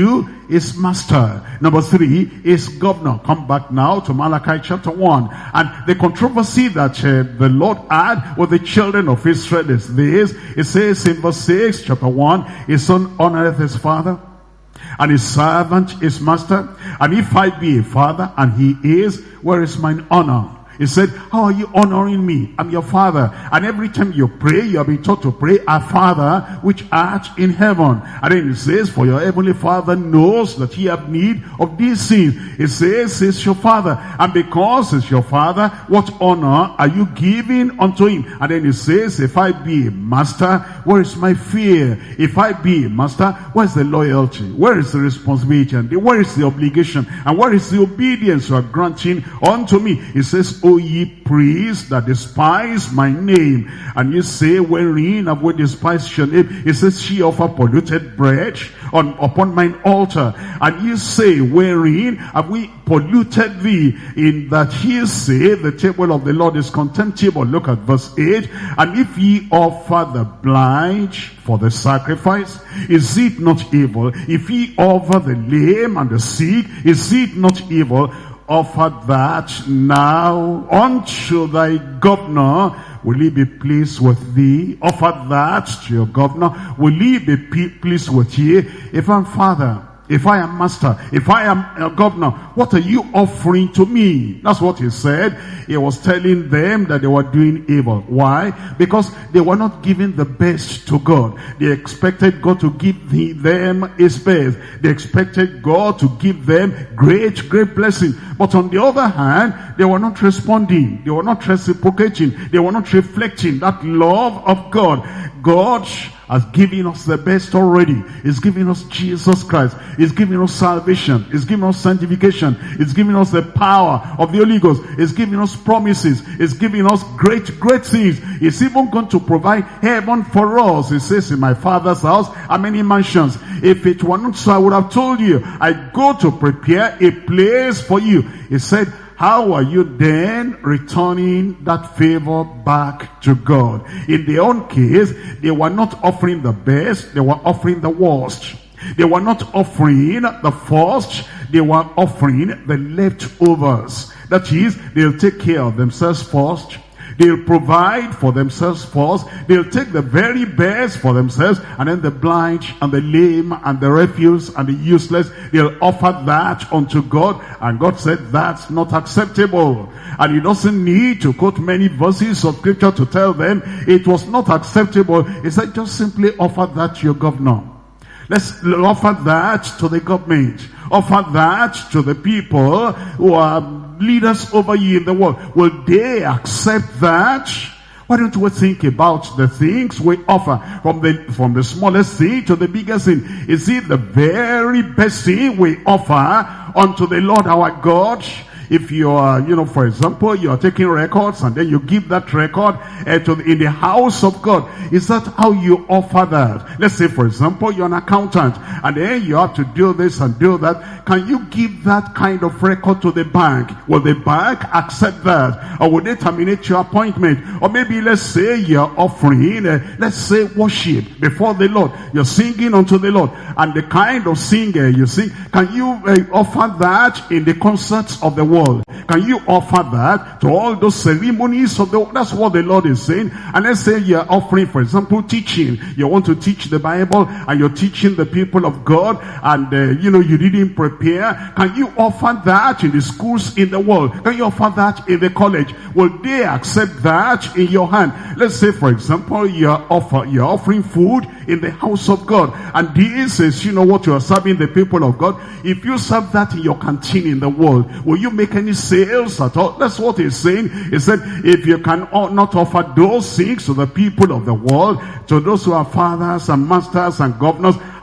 2 is Master. Number 3 is Governor. Come back now to Malachi chapter 1. And the controversy that the Lord had with the children of Israel is this. It says in verse 6, chapter 1, his son honoreth his father, and his servant his master. And if I be a father, and he is, where is mine honor? He said, how are you honoring me? I'm your father. And every time you pray, you have been taught to pray, our Father which art in heaven. And then it says, for your heavenly Father knows that ye have need of these things. It says, it's your Father. And because it's your Father, what honor are you giving unto him? And then it says, if I be a master, where is my fear? If I be a master, where is the loyalty? Where is the responsibility? And where is the obligation? And where is the obedience you are granting unto me? It says, O ye priests that despise my name. And you say, wherein have we despised your name? It says, she offer polluted bread upon mine altar. And you say, wherein have we polluted thee? In that ye say, the table of the Lord is contemptible. Look at verse 8. And if ye offer the blind for the sacrifice, is it not evil? If ye offer the lame and the sick, is it not evil? Offer that now unto thy governor. Will he be pleased with thee? Offer that to your governor. Will he be pleased with ye? If I'm father, if I am master, if I am a governor, what are you offering to me? That's what he said. He was telling them that they were doing evil. Why? Because they were not giving the best to God. They expected God to give them his best. They expected God to give them great, great blessing. But on the other hand, they were not responding. They were not reciprocating. They were not reflecting that love of God. God has given us the best already. He's given us Jesus Christ. He's given us salvation. He's given us sanctification. He's given us the power of the Holy Ghost. He's given us promises. He's given us great, great things. He's even going to provide heaven for us. He says, in my Father's house are many mansions. If it were not so, I would have told you, I go to prepare a place for you. He said, how are you then returning that favor back to God? In their own case, they were not offering the best, they were offering the worst. They were not offering the first, they were offering the leftovers. That is, they'll take care of themselves first. They'll provide for themselves first. They'll take the very best for themselves. And then the blind and the lame and the refuse and the useless, they'll offer that unto God. And God said, that's not acceptable. And he doesn't need to quote many verses of scripture to tell them it was not acceptable. He said, just simply offer that to your governor. Let's offer that to the government. Offer that to the people who are leaders over you in the world. Will they accept that? Why don't we think about the things we offer, from the smallest thing to the biggest thing? Is it the very best thing we offer unto the Lord our God? If you are, for example, you are taking records and then you give that record in the house of God. Is that how you offer that? Let's say, for example, you're an accountant and then you have to do this and do that. Can you give that kind of record to the bank? Will the bank accept that? Or will they terminate your appointment? Or maybe let's say you're offering, let's say worship before the Lord. You're singing unto the Lord. And the kind of singer you sing, can you offer that in the concerts of the world? Can you offer that to all those ceremonies of the world? That's what the Lord is saying. And let's say you're offering, for example, teaching. You want to teach the Bible and you're teaching the people of God and you didn't prepare. Can you offer that in the schools in the world? Can you offer that in the college? Will they accept that in your hand? Let's say, for example, you're offering food in the house of God. And this is, what you are serving the people of God. If you serve that in your canteen in the world, will you make any sales at all? That's what he's saying. He said, if you can not offer those things to the people of the world, to those who are fathers and masters and governors,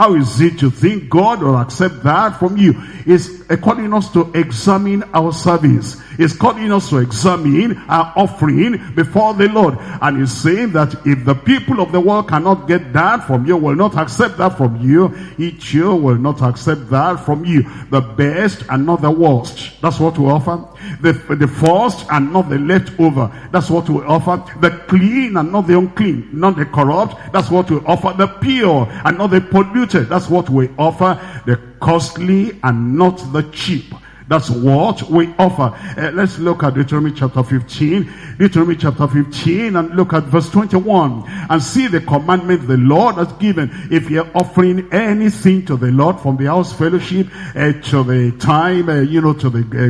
How is it you think God will accept that from you? He's calling us to examine our service. He's calling us to examine our offering before the Lord. And he's saying that if the people of the world cannot get that from you, will not accept that from you, each you will not accept that from you. The best and not the worst. That's what we offer. The first and not the leftover. That's what we offer. The clean and not the unclean. Not the corrupt. That's what we offer. The pure and not the polluted. That's what we offer. The costly and not the cheap. That's what we offer. Let's look at Deuteronomy chapter 15. Deuteronomy chapter 15 and look at verse 21. And see the commandment the Lord has given. If you're offering anything to the Lord from the house fellowship to the time, to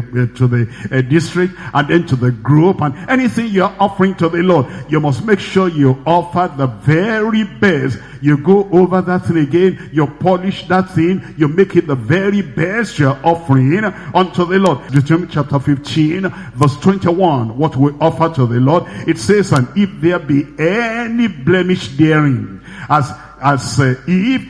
the district and then to the group, and anything you're offering to the Lord, you must make sure you offer the very best. You go over that thing again, you polish that thing, you make it the very best you're offering unto the Lord. Deuteronomy chapter 15 verse 21, what we offer to the Lord, it says, and if there be any blemish therein, as if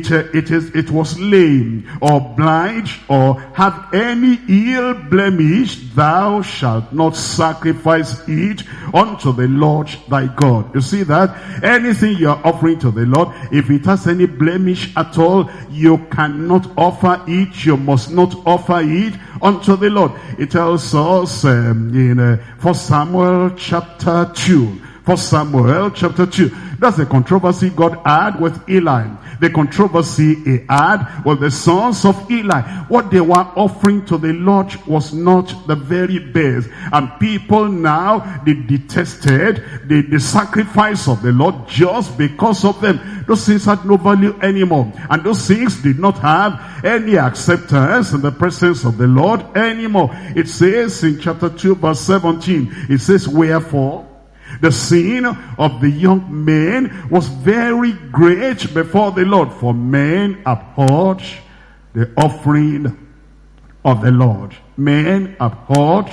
it was lame or blind or have any ill blemish, thou shalt not sacrifice it unto the Lord thy God. You see that? Anything you are offering to the Lord, if it has any blemish at all, you cannot offer it. You must not offer it unto the Lord. It tells us in 1 Samuel chapter 2. 1 Samuel chapter 2. That's the controversy God had with Eli. The controversy he had with the sons of Eli. What they were offering to the Lord was not the very best. And people now, they detested the sacrifice of the Lord just because of them. Those things had no value anymore. And those things did not have any acceptance in the presence of the Lord anymore. It says in chapter 2 verse 17, it says, wherefore the sin of the young men was very great before the Lord, for men abhorred the offering of the Lord. Men abhorred,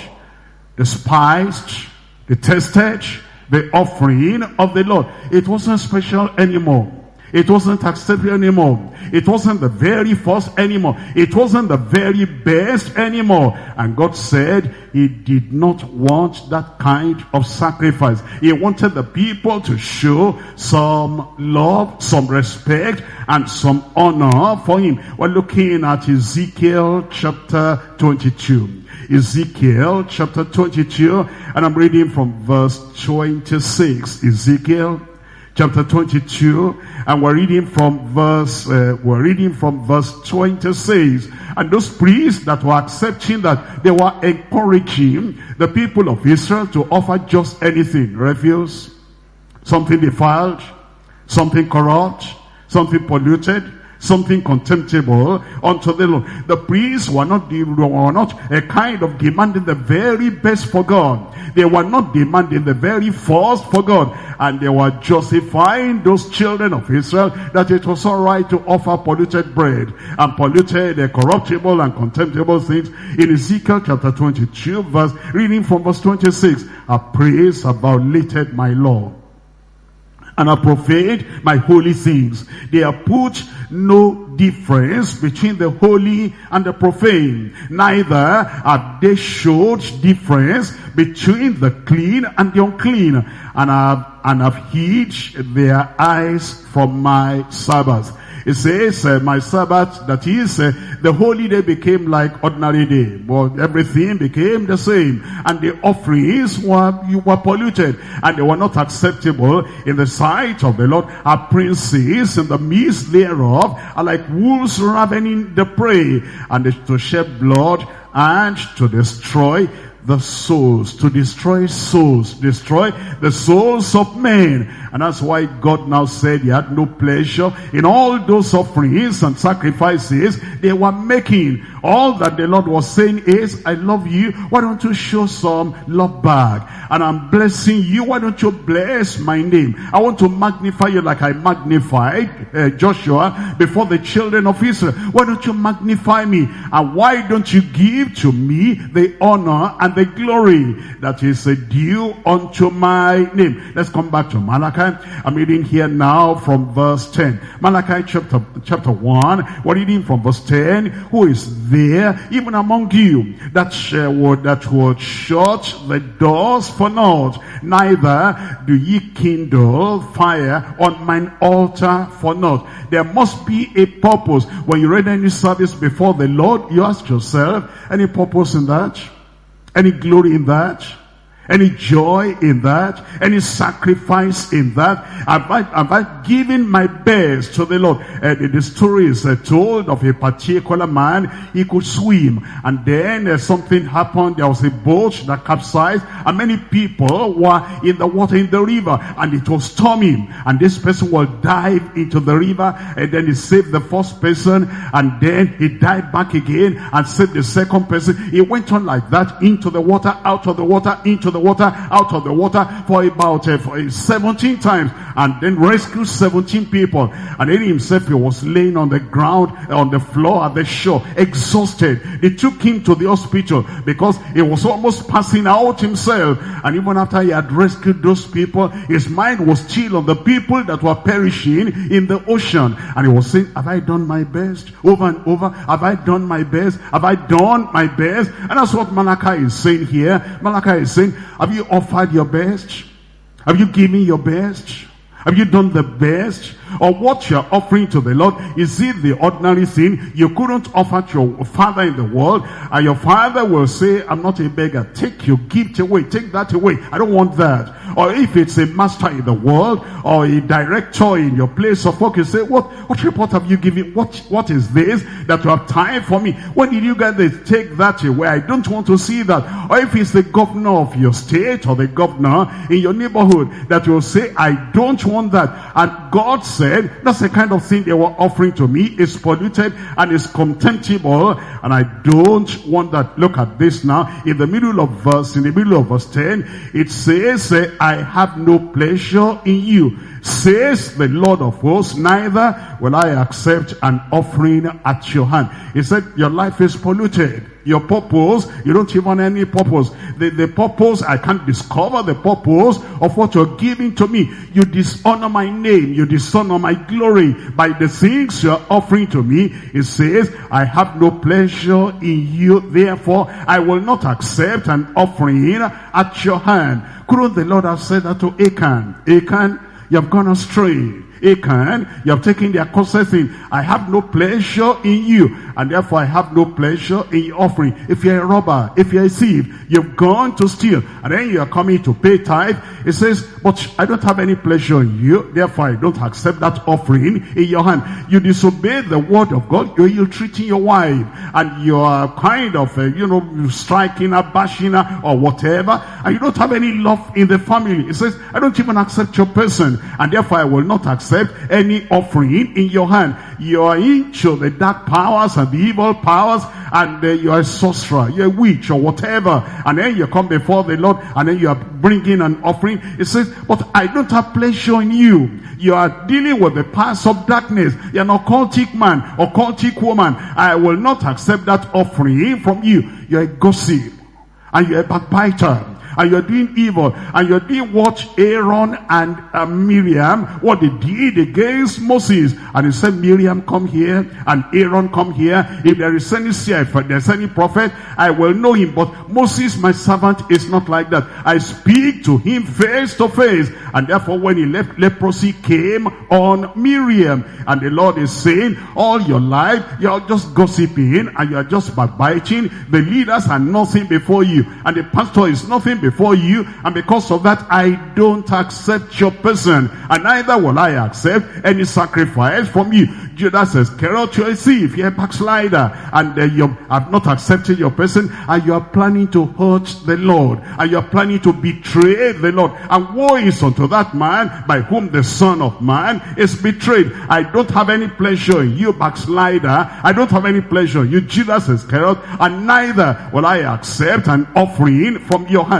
despised, detested the offering of the Lord. It wasn't special anymore. It wasn't accepted anymore. It wasn't the very first anymore. It wasn't the very best anymore. And God said he did not want that kind of sacrifice. He wanted the people to show some love, some respect, and some honor for him. We're looking at Ezekiel chapter 22. Ezekiel chapter 22, and I'm reading from verse 26. Ezekiel chapter 22, and we're reading from verse 26. And those priests that were accepting that, they were encouraging the people of Israel to offer just anything. Refuse, something defiled, something corrupt, something polluted, something contemptible unto the Lord. The priests were not a kind of demanding the very best for God. They were not demanding the very first for God. And they were justifying those children of Israel that it was all right to offer polluted bread and polluted, corruptible and contemptible things. In Ezekiel chapter 22, reading from verse 26, a priest have violated my law, and have profaned my holy things. They have put no difference between the holy and the profane. Neither have they showed difference between the clean and the unclean, and have hid their eyes from my Sabbath. It says, my Sabbath, that is, the holy day became like ordinary day. But everything became the same. And the offerings were polluted. And they were not acceptable in the sight of the Lord. Our princes in the midst thereof are like wolves ravening the prey. And to shed blood and to destroy the souls, to destroy souls, destroy the souls of men. And that's why God now said he had no pleasure in all those offerings and sacrifices they were making. All that the Lord was saying is, I love you, why don't you show some love back? And I'm blessing you, why don't you bless my name? I want to magnify you like I magnified Joshua before the children of Israel. Why don't you magnify me? And why don't you give to me the honor and and the glory that is due unto my name. Let's come back to Malachi. I'm reading here now from verse 10. Malachi chapter 1. We're reading from verse 10. Who is there, even among you, that would shut the doors for naught, neither do ye kindle fire on mine altar for naught? There must be a purpose. When you read any service before the Lord, you ask yourself, any purpose in that? Any glory in that? Any joy in that? Any sacrifice in that? Have I given my best to the Lord? The story is told of a particular man. He could swim, and then something happened. There was a boat that capsized, and many people were in the water, in the river, and it was storming, and this person will dive into the river, and then he saved the first person, and then he dived back again and saved the second person. He went on like that, into the water, out of the water, into the water, out of the water, for about 17 times, and then rescued 17 people. And then himself, he was laying on the ground, on the floor at the shore, exhausted. They took him to the hospital because he was almost passing out himself. And even after he had rescued those people, his mind was still on the people that were perishing in the ocean. And he was saying, have I done my best? Over and over, have I done my best? Have I done my best? And that's what Malachi is saying here. Malachi is saying, have you offered your best? Have you given your best? Have you done the best? Or what you're offering to the Lord, is it the ordinary thing you couldn't offer to your father in the world? And your father will say, I'm not a beggar. Take your gift away. Take that away. I don't want that. Or if it's a master in the world, or a director in your place of work, you say, what report have you given? What is this that you have time for me? When did you get this? Take that away. I don't want to see that. Or if it's the governor of your state, or the governor in your neighborhood, that will say, I don't want that. And God said, that's the kind of thing they were offering to me. It's polluted and it's contemptible, and I don't want that. Look at this now. In the middle of verse 10, it says, I have no pleasure in you, says the Lord of hosts, neither will I accept an offering at your hand. He said, your life is polluted. Your purpose, you don't even have any purpose. The purpose, I can't discover the purpose of what you're giving to me. You dishonor my name. You dishonor my glory by the things you're offering to me. It says, I have no pleasure in you. Therefore, I will not accept an offering at your hand. Couldn't the Lord have said that to Achan? Achan, you have gone astray. Achan, you have taken the accursed thing. I have no pleasure in you, and therefore I have no pleasure in your offering. If you're a robber, if you're a thief, you've gone to steal, and then you are coming to pay tithe. It says, but I don't have any pleasure in you, therefore I don't accept that offering in your hand. You disobey the word of God. You're ill-treating your wife, and you are kind of, striking her, bashing her, or whatever, and you don't have any love in the family. It says, I don't even accept your person, and therefore I will not accept any offering in your hand. You are into the dark powers and the evil powers, and you are a sorcerer, you're a witch, or whatever, and then you come before the Lord, and then you are bringing an offering. It says, but I don't have pleasure in you. You are dealing with the powers of darkness. You're an occultic man or cultic woman. I will not accept that offering from you. You're a gossip, and you're a backbiter, and you're doing evil, and you're doing what Aaron and Miriam, what they did against Moses. And he said, Miriam, come here, and Aaron, come here. If there is any seer, if there's any prophet, I will know him. But Moses, my servant, is not like that. I speak to him face to face. And therefore, when he left, leprosy came on Miriam. And the Lord is saying, all your life, you're just gossiping, and you're just backbiting. The leaders are nothing before you, and the pastor is nothing before you, and because of that, I don't accept your person, and neither will I accept any sacrifice from you. Judas Iscariot, you're a thief, you're a backslider, and you have not accepted your person, and you are planning to hurt the Lord, and you are planning to betray the Lord. And woe is unto that man by whom the Son of Man is betrayed. I don't have any pleasure in you, backslider. I don't have any pleasure in you, Judas Iscariot, and neither will I accept an offering from your hand.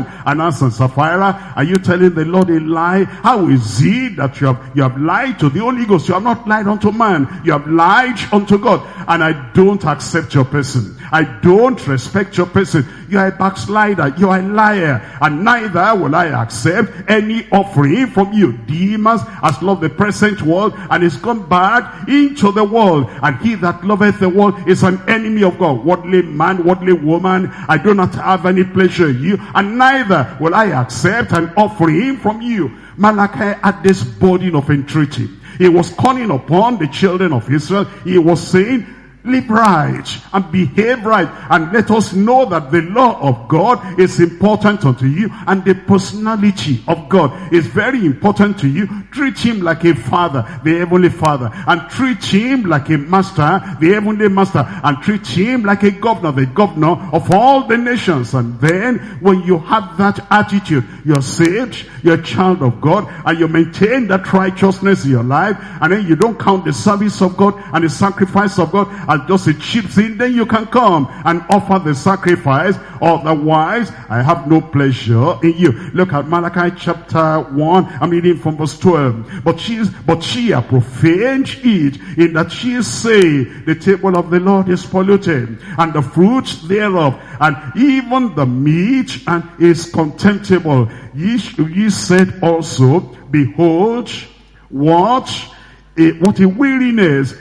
Ananias and Sapphira, are you telling the Lord a lie? How is it that you have lied to the Holy Ghost? You have not lied unto man. You have lied unto God. And I don't accept your person. I don't respect your person. You are a backslider. You are a liar. And neither will I accept any offering from you. Demas has loved the present world and is gone back into the world. And he that loveth the world is an enemy of God. Worldly man, worldly woman, I do not have any pleasure in you. And neither will I accept an offering from you. Malachi had this burden of entreaty. He was calling upon the children of Israel. He was saying, live right and behave right, and let us know that the law of God is important unto you, and the personality of God is very important to you. Treat him like a father, the heavenly Father, and treat him like a master, the heavenly master, and treat him like a governor, the governor of all the nations. And then when you have that attitude, you're saved, you're a child of God, and you maintain that righteousness in your life, and then you don't count the service of God and the sacrifice of God as just a cheap thing, then you can come and offer the sacrifice. Otherwise, I have no pleasure in you. Look at Malachi chapter 1. I'm reading from verse 12. But she hath profaned it, in that she say, the table of the Lord is polluted, and the fruits thereof, and even the meat, and is contemptible. Ye said also, behold, what a weariness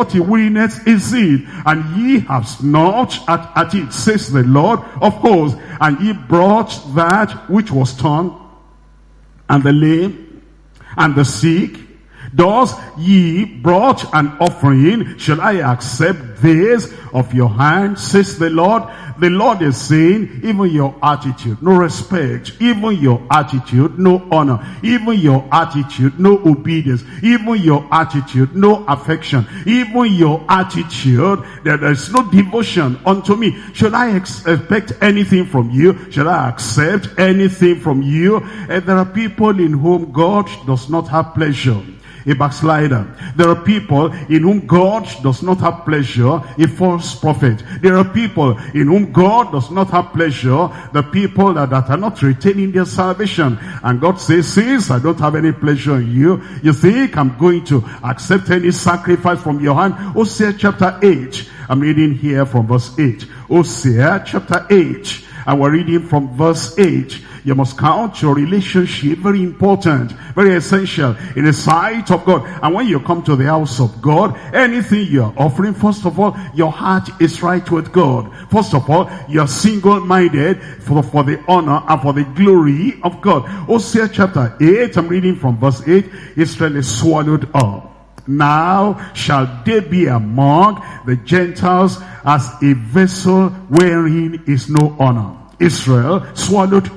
is it, and ye have snuffed at it, says the Lord of hosts, and ye brought that which was torn, and the lame, and the sick. Thus ye brought an offering. Shall I accept this of your hand, says the Lord? The Lord is saying, even your attitude, no respect. Even your attitude, no honor. Even your attitude, no obedience. Even your attitude, no affection. Even your attitude, there is no devotion unto me. Should I expect anything from you? Should I accept anything from you? And there are people in whom God does not have pleasure. A backslider. There are people in whom God does not have pleasure, a false prophet. There are people in whom God does not have pleasure, the people that are not retaining their salvation. And God says, since I don't have any pleasure in you, you think I'm going to accept any sacrifice from your hand? Hosea chapter 8. I'm reading here from verse 8. Hosea chapter 8. And we're reading from verse 8. You must count your relationship very important, very essential in the sight of God. And when you come to the house of God, anything you're offering, first of all, your heart is right with God. First of all, you're single-minded for the honor and for the glory of God. Hosea chapter 8, I'm reading from verse 8. Israel is swallowed up. Now shall they be among the Gentiles as a vessel wherein is no honor. Israel swallowed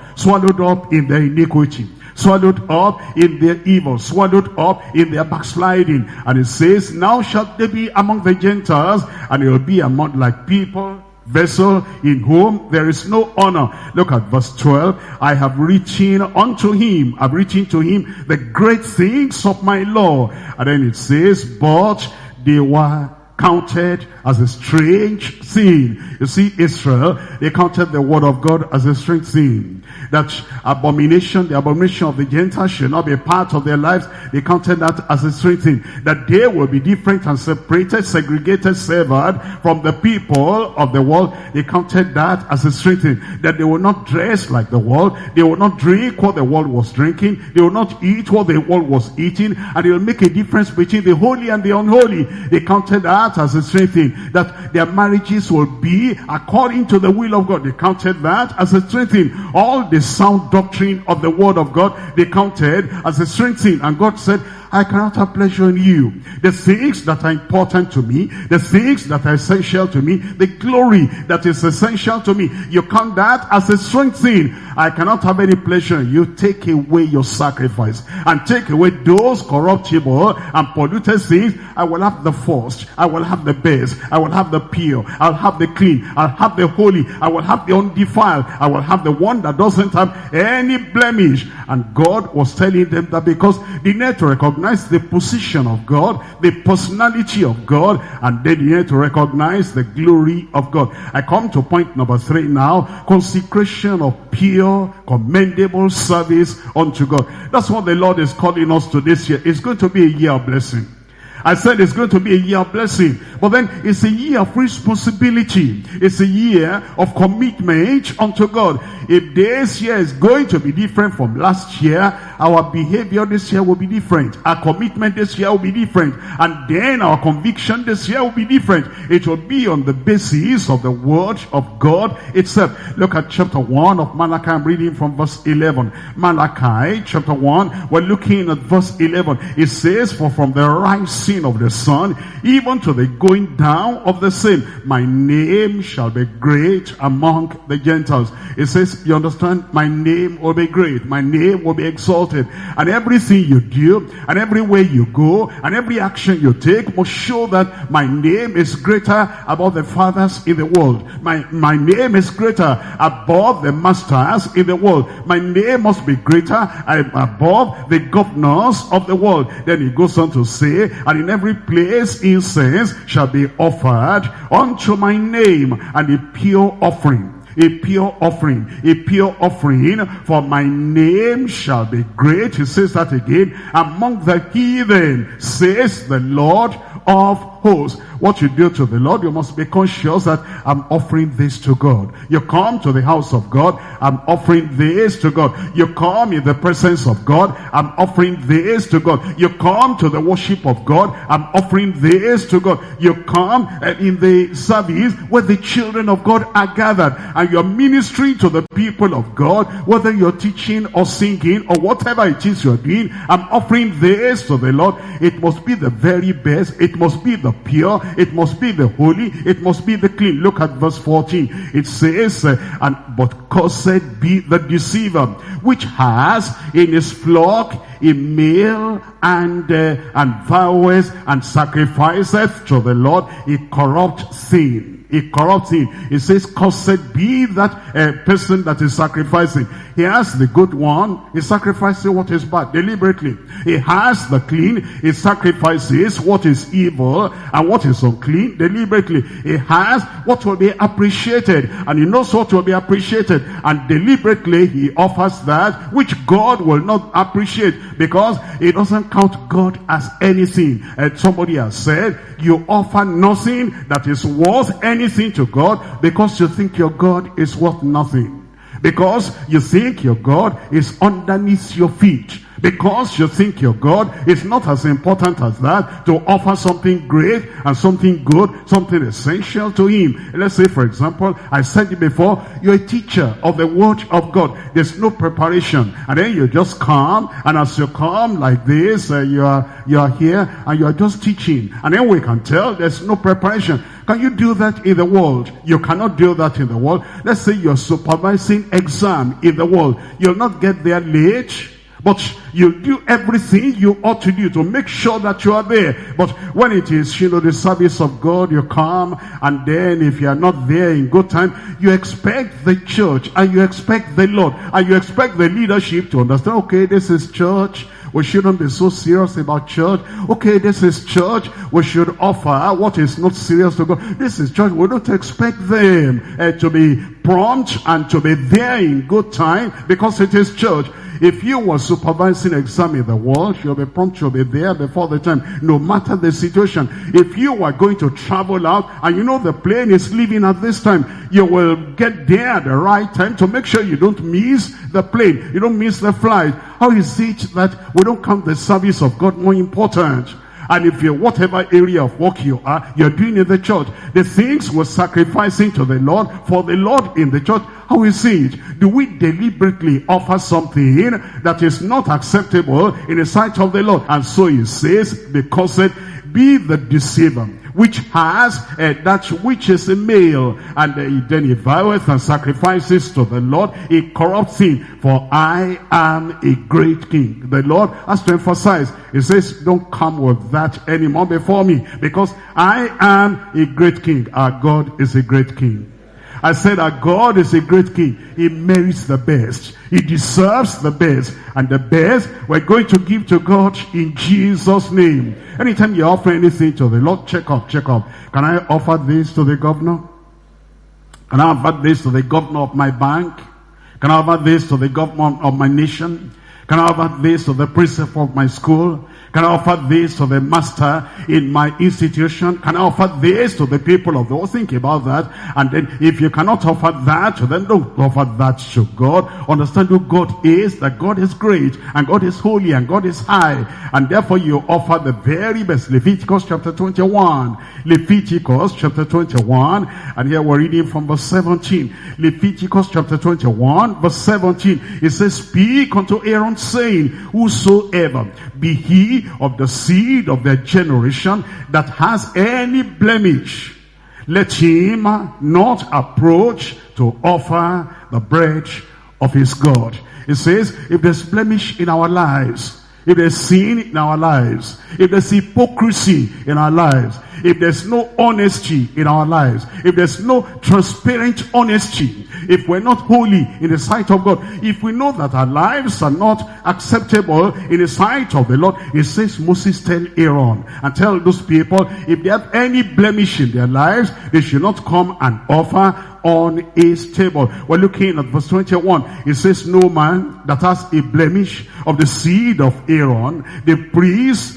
up in their iniquity, swallowed up in their evil, swallowed up in their backsliding. And it says, now shall they be among the Gentiles, and it will be among like people, vessel in whom there is no honor. Look at verse 12. I have written unto him, I've written to him the great things of my law. And then it says, but they were counted as a strange thing. You see, Israel, they counted the word of God as a strange thing. That abomination, the abomination of the Gentiles should not be a part of their lives. They counted that as a strange thing. That they will be different and separated, segregated, severed from the people of the world. They counted that as a strange thing. That they will not dress like the world. They will not drink what the world was drinking. They will not eat what the world was eating. And they will make a difference between the holy and the unholy. They counted that as a strange thing. That their marriages will be according to the will of God. They counted that as a strange thing. All the sound doctrine of the word of God, they counted as a strange thing. And God said, I cannot have pleasure in you. The things that are important to me, the things that are essential to me, the glory that is essential to me, you count that as a strange thing. I cannot have any pleasure in you. Take away your sacrifice and take away those corruptible and polluted things. I will have the first. I will have the best. I will have the pure. I'll have the clean. I'll have the holy. I will have the undefiled. I will have the one that doesn't have any blemish. And God was telling them that because they need to recognize recognize the position of God, the personality of God, and then you need to recognize the glory of God. I come to point number 3 now. Consecration of pure, commendable service unto God. That's what the Lord is calling us to this year. It's going to be a year of blessing. I said it's going to be a year of blessing. But then it's a year of responsibility. It's a year of commitment unto God. If this year is going to be different from last year, our behavior this year will be different. Our commitment this year will be different. And then our conviction this year will be different. It will be on the basis of the word of God itself. Look at chapter 1 of Malachi. I'm reading from verse 11. Malachi chapter 1, we're looking at verse 11. It says, for from the rising of the sun, even to the going down of the same, my name shall be great among the Gentiles. It says, you understand, my name will be great, my name will be exalted, and everything you do, and everywhere you go, and every action you take must show that my name is greater above the fathers in the world. My name is greater above the masters in the world. My name must be greater above the governors of the world. Then he goes on to say, and in every place incense shall be offered unto my name, and a pure offering. A pure offering, for my name shall be great. He says that again, among the heathen, says the Lord of hosts. What you do to the Lord, you must be conscious that I'm offering this to God. You come to the house of God, I'm offering this to God. You come in the presence of God, I'm offering this to God. You come to the worship of God, I'm offering this to God. You come in the service where the children of God are gathered, and you're ministering to the people of God, whether you're teaching or singing or whatever it is you're doing. I'm offering this to the Lord. It must be the very best. It must be the pure. It must be the holy. It must be the clean. Look at verse 14. It says, but cursed be the deceiver, which has in his flock a male and voweth and sacrificeth to the Lord a corrupt thing. A corrupt thing. It says, cursed be that person that is sacrificing. He has the good one, he sacrifices what is bad deliberately. He has the clean, he sacrifices what is evil and what is unclean deliberately. He has what will be appreciated, and he knows what will be appreciated, and deliberately he offers that which God will not appreciate, because he doesn't count God as anything. And somebody has said, you offer nothing that is worth anything to God because you think your God is worth nothing. Because you think your God is underneath your feet. Because you think your God is not as important as that to offer something great and something good, something essential to him. Let's say, for example, I said it before, you're a teacher of the word of God. There's no preparation. And then you just come, and as you come like this, you are here, and you are just teaching. And then we can tell there's no preparation. Can you do that in the world? You cannot do that in the world. Let's say you're supervising exam in the world. You'll not get there late, but you do everything you ought to do to make sure that you are there. But when it is, the service of God, you come, and then if you are not there in good time, you expect the church, and you expect the Lord, and you expect the leadership to understand, okay, this is church. We shouldn't be so serious about church. Okay, this is church. We should offer what is not serious to God. This is church. We don't expect them to be prompt and to be there in good time because it is church. If you were supervising exam in the world, you'll be prompt, you'll be there before the time, no matter the situation. If you were going to travel out and you know the plane is leaving at this time, you will get there at the right time to make sure you don't miss the plane, you don't miss the flight. How is it that we don't count the service of God more important? And if you're whatever area of work you are, you're doing in the church, the things we're sacrificing to the Lord, for the Lord in the church, how is it? Do we deliberately offer something that is not acceptable in the sight of the Lord? And so he says, because it be the deceiver, which has that which is a male, and then he voweth and sacrifices to the Lord a corrupt thing. For I am a great king. The Lord has to emphasize. He says, don't come with that anymore before me, because I am a great king. Our God is a great king. I said that God is a great king. He merits the best. He deserves the best. And the best we're going to give to God in Jesus' name. Anytime you offer anything to the Lord, check up. Can I offer this to the governor? Can I offer this to the governor of my bank? Can I offer this to the governor of my nation? Can I offer this to the principal of my school? Can I offer this to the master in my institution? Can I offer this to the people of the world? Think about that. And then if you cannot offer that, then don't offer that to God. Understand who God is, that God is great, and God is holy, and God is high. And therefore you offer the very best. Leviticus chapter 21. Leviticus chapter 21. And here we're reading from verse 17. Leviticus chapter 21, verse 17. It says, speak unto Aaron, saying, whosoever be he of the seed of their generation that has any blemish, let him not approach to offer the bread of his God. It says, if there's blemish in our lives, if there's sin in our lives, if there's hypocrisy in our lives, if there's no honesty in our lives, if there's no transparent honesty, if we're not holy in the sight of God, if we know that our lives are not acceptable in the sight of the Lord, it says, Moses, tell Aaron and tell those people, if they have any blemish in their lives, they should not come and offer on his table. We're looking at verse 21. It says, no man that has a blemish of the seed of Aaron, the priest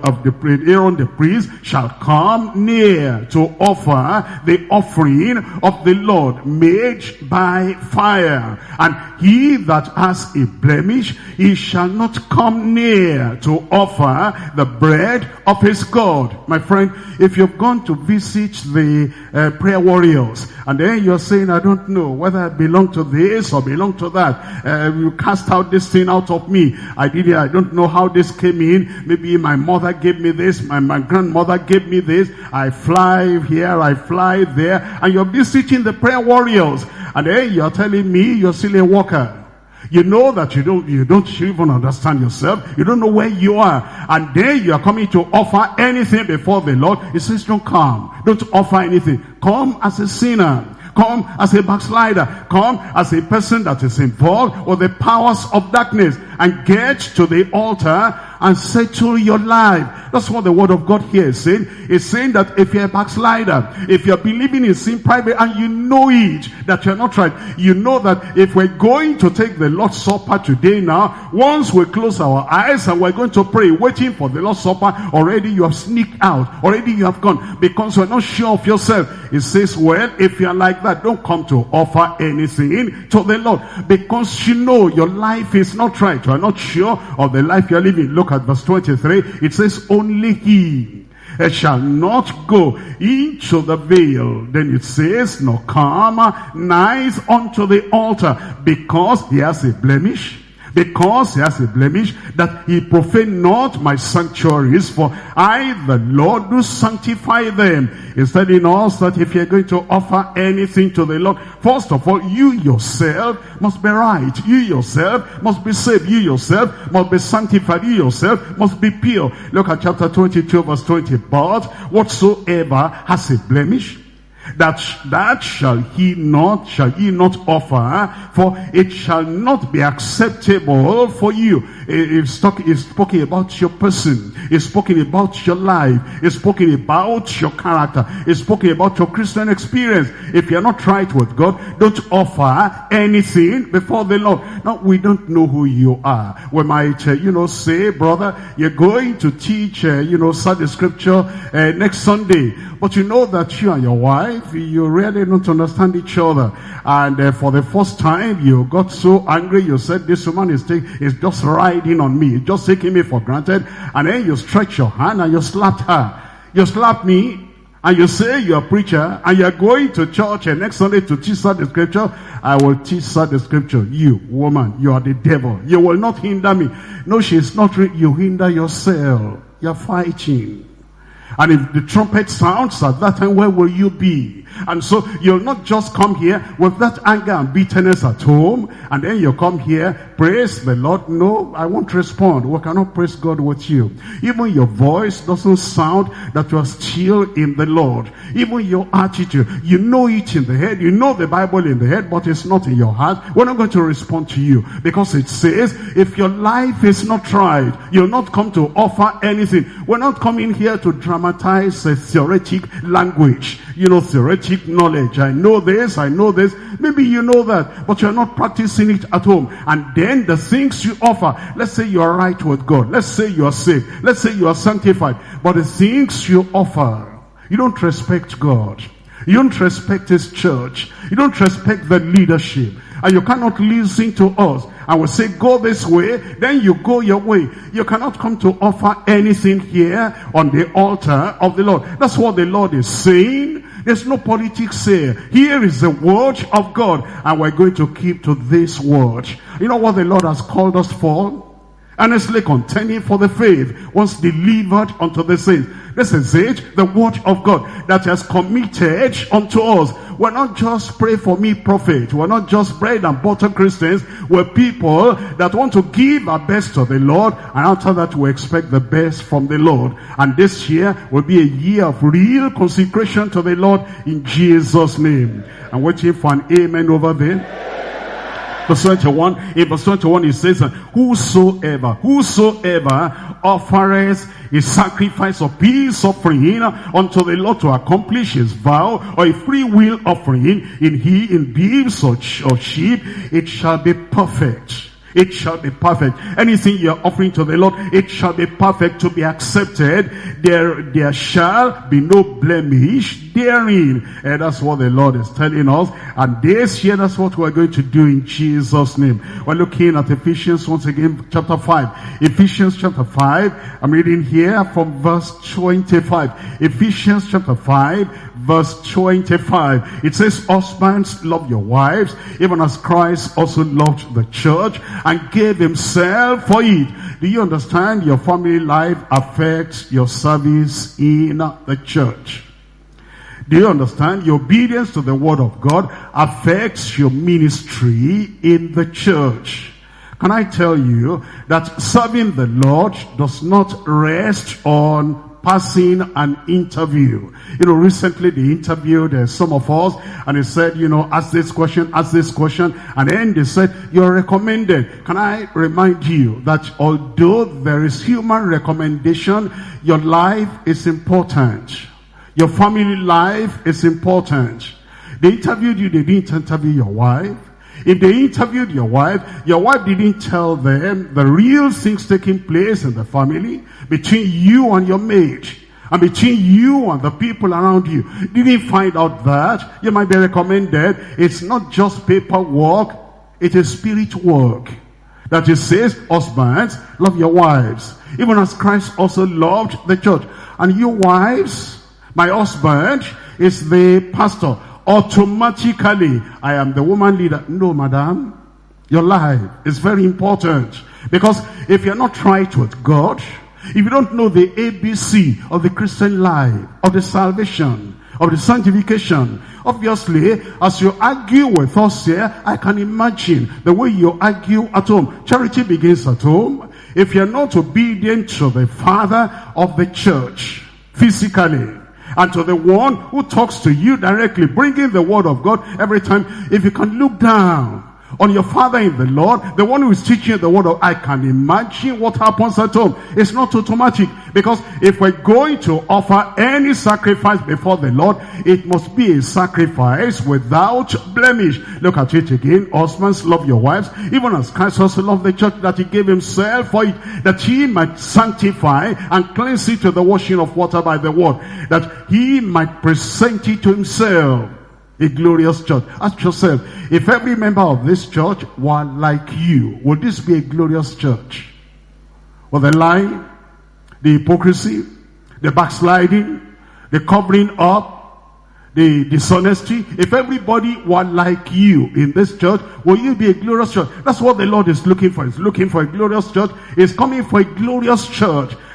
Aaron the priest, shall come near to offer the offering of the Lord made by fire. And he that has a blemish, he shall not come near to offer the bread of his God. My friend, if you've gone to visit the prayer warriors, and then you're saying, I don't know whether I belong to this or belong to that. You cast out this thing out of me. I don't know how this came in. Maybe my mother gave me this. My grandmother gave me this. I fly here, I fly there. And you're visiting the prayer warriors. And then you're telling me you're still a worker. You know that you don't even understand yourself. You don't know where you are. And then you are coming to offer anything before the Lord. He says, don't come. Don't offer anything. Come as a sinner. Come as a backslider. Come as a person that is involved with the powers of darkness. And get to the altar and settle your life. That's what the word of God here is saying. It's saying that if you're a backslider, if you're believing in sin private and you know it, that you're not right, you know that if we're going to take the Lord's Supper today now, once we close our eyes and we're going to pray, waiting for the Lord's Supper, already you have sneaked out, already you have gone, because you're not sure of yourself. It says, well, if you're like that, don't come to offer anything to the Lord, because you know your life is not right. You're not sure of the life you're living. Look at verse 23. It says, only he shall not go into the veil. Then it says, nor come nigh unto the altar, because he has a blemish. Because he has a blemish, that he profane not my sanctuaries, for I, the Lord, do sanctify them. He's telling us that if you're going to offer anything to the Lord, first of all, you yourself must be right. You yourself must be saved. You yourself must be sanctified. You yourself must be pure. Look at chapter 22, verse 20. But whatsoever has a blemish, that shall ye not offer, for it shall not be acceptable for you. It's talking about your person. It's speaking about your life. It's speaking about your character. It's speaking about your Christian experience. If you're not right with God, don't offer anything before the Lord. Now, we don't know who you are. We might, say, brother, you're going to teach, Sunday scripture next Sunday. But you know that you and your wife, you really don't understand each other. And for the first time, you got so angry, you said, this woman is just riding on me, just taking me for granted. And then you stretch your hand and you slapped her. You slapped me, and you say you're a preacher, and you're going to church and next Sunday to teach her the scripture. I will teach her the scripture. You, woman, you are the devil. You will not hinder me. No, she's not. You hinder yourself. You're fighting. And if the trumpet sounds at that time, where will you be? And so you'll not just come here with that anger and bitterness at home, and then you come here, praise the Lord. No, I won't respond. We cannot praise God with you. Even your voice doesn't sound that you are still in the Lord. Even your attitude, you know it in the head, you know the Bible in the head, but it's not in your heart. We're not going to respond to you, because it says, if your life is not tried, you'll not come to offer anything. We're not coming here to dramatize a theoretic language. You know, theoretic knowledge. I know this. Maybe you know that, but you're not practicing it at home. And then the things you offer, let's say you are right with God. Let's say you are saved. Let's say you are sanctified. But the things you offer, you don't respect God. You don't respect His church. You don't respect the leadership. And you cannot listen to us. And we say, go this way, then you go your way. You cannot come to offer anything here on the altar of the Lord. That's what the Lord is saying. There's no politics here. Here is the word of God, and we're going to keep to this word. You know what the Lord has called us for? Earnestly contending for the faith once delivered unto the saints. This is it, the word of God that has committed unto us. We're not just pray for me prophet. We're not just bread and butter Christians. We're people that want to give our best to the Lord, and after that we expect the best from the Lord. And this year will be a year of real consecration to the Lord in Jesus' name. I'm waiting for an amen over there. Verse 21, in verse 21 it says, whosoever offereth a sacrifice of peace offering unto the Lord to accomplish his vow, or a free will offering, in beeves or sheep, it shall be perfect. It shall be perfect. Anything you are offering to the Lord, it shall be perfect to be accepted. There shall be no blemish therein. And that's what the Lord is telling us. And this year, that's what we're going to do in Jesus' name. We're looking at Ephesians once again, chapter 5. Ephesians chapter 5. I'm reading here from verse 25. Ephesians chapter 5. Verse 25, it says, husbands, love your wives, even as Christ also loved the church and gave himself for it. Do you understand? Your family life affects your service in the church. Do you understand? Your obedience to the word of God affects your ministry in the church. Can I tell you that serving the Lord does not rest on passing an interview? You know, recently they interviewed some of us, and they said, you know, ask this question, and then they said, you're recommended. Can I remind you that although there is human recommendation, your life is important. Your family life is important. They interviewed you, they didn't interview your wife. If they interviewed your wife didn't tell them the real things taking place in the family, between you and your mate, and between you and the people around you. Didn't find out that, you might be recommended. It's not just paperwork, it is spirit work. That it says, husbands, love your wives, even as Christ also loved the church. And you wives, my husband is the pastor. Automatically, I am the woman leader. No, madam. Your life is very important. Because if you're not right with God, if you don't know the ABC of the Christian life, of the salvation, of the sanctification, obviously, as you argue with us here, I can imagine the way you argue at home. Charity begins at home. If you're not obedient to the father of the church, physically, and to the one who talks to you directly, bringing the word of God every time, if you can look down on your father in the Lord, the one who is teaching you the word of, I can imagine what happens at home. It's not automatic, because if we're going to offer any sacrifice before the Lord, it must be a sacrifice without blemish. Look at it again. Husbands, love your wives, even as Christ also loved the church, that he gave himself for it, that he might sanctify and cleanse it to the washing of water by the word, that he might present it to himself a glorious church. Ask yourself, if every member of this church were like you, would this be a glorious church? With the lying, the hypocrisy, the backsliding, the covering up, the dishonesty, if everybody were like you in this church, will you be a glorious church? That's what the Lord is looking for. He's looking for a glorious church. He's coming for a glorious church.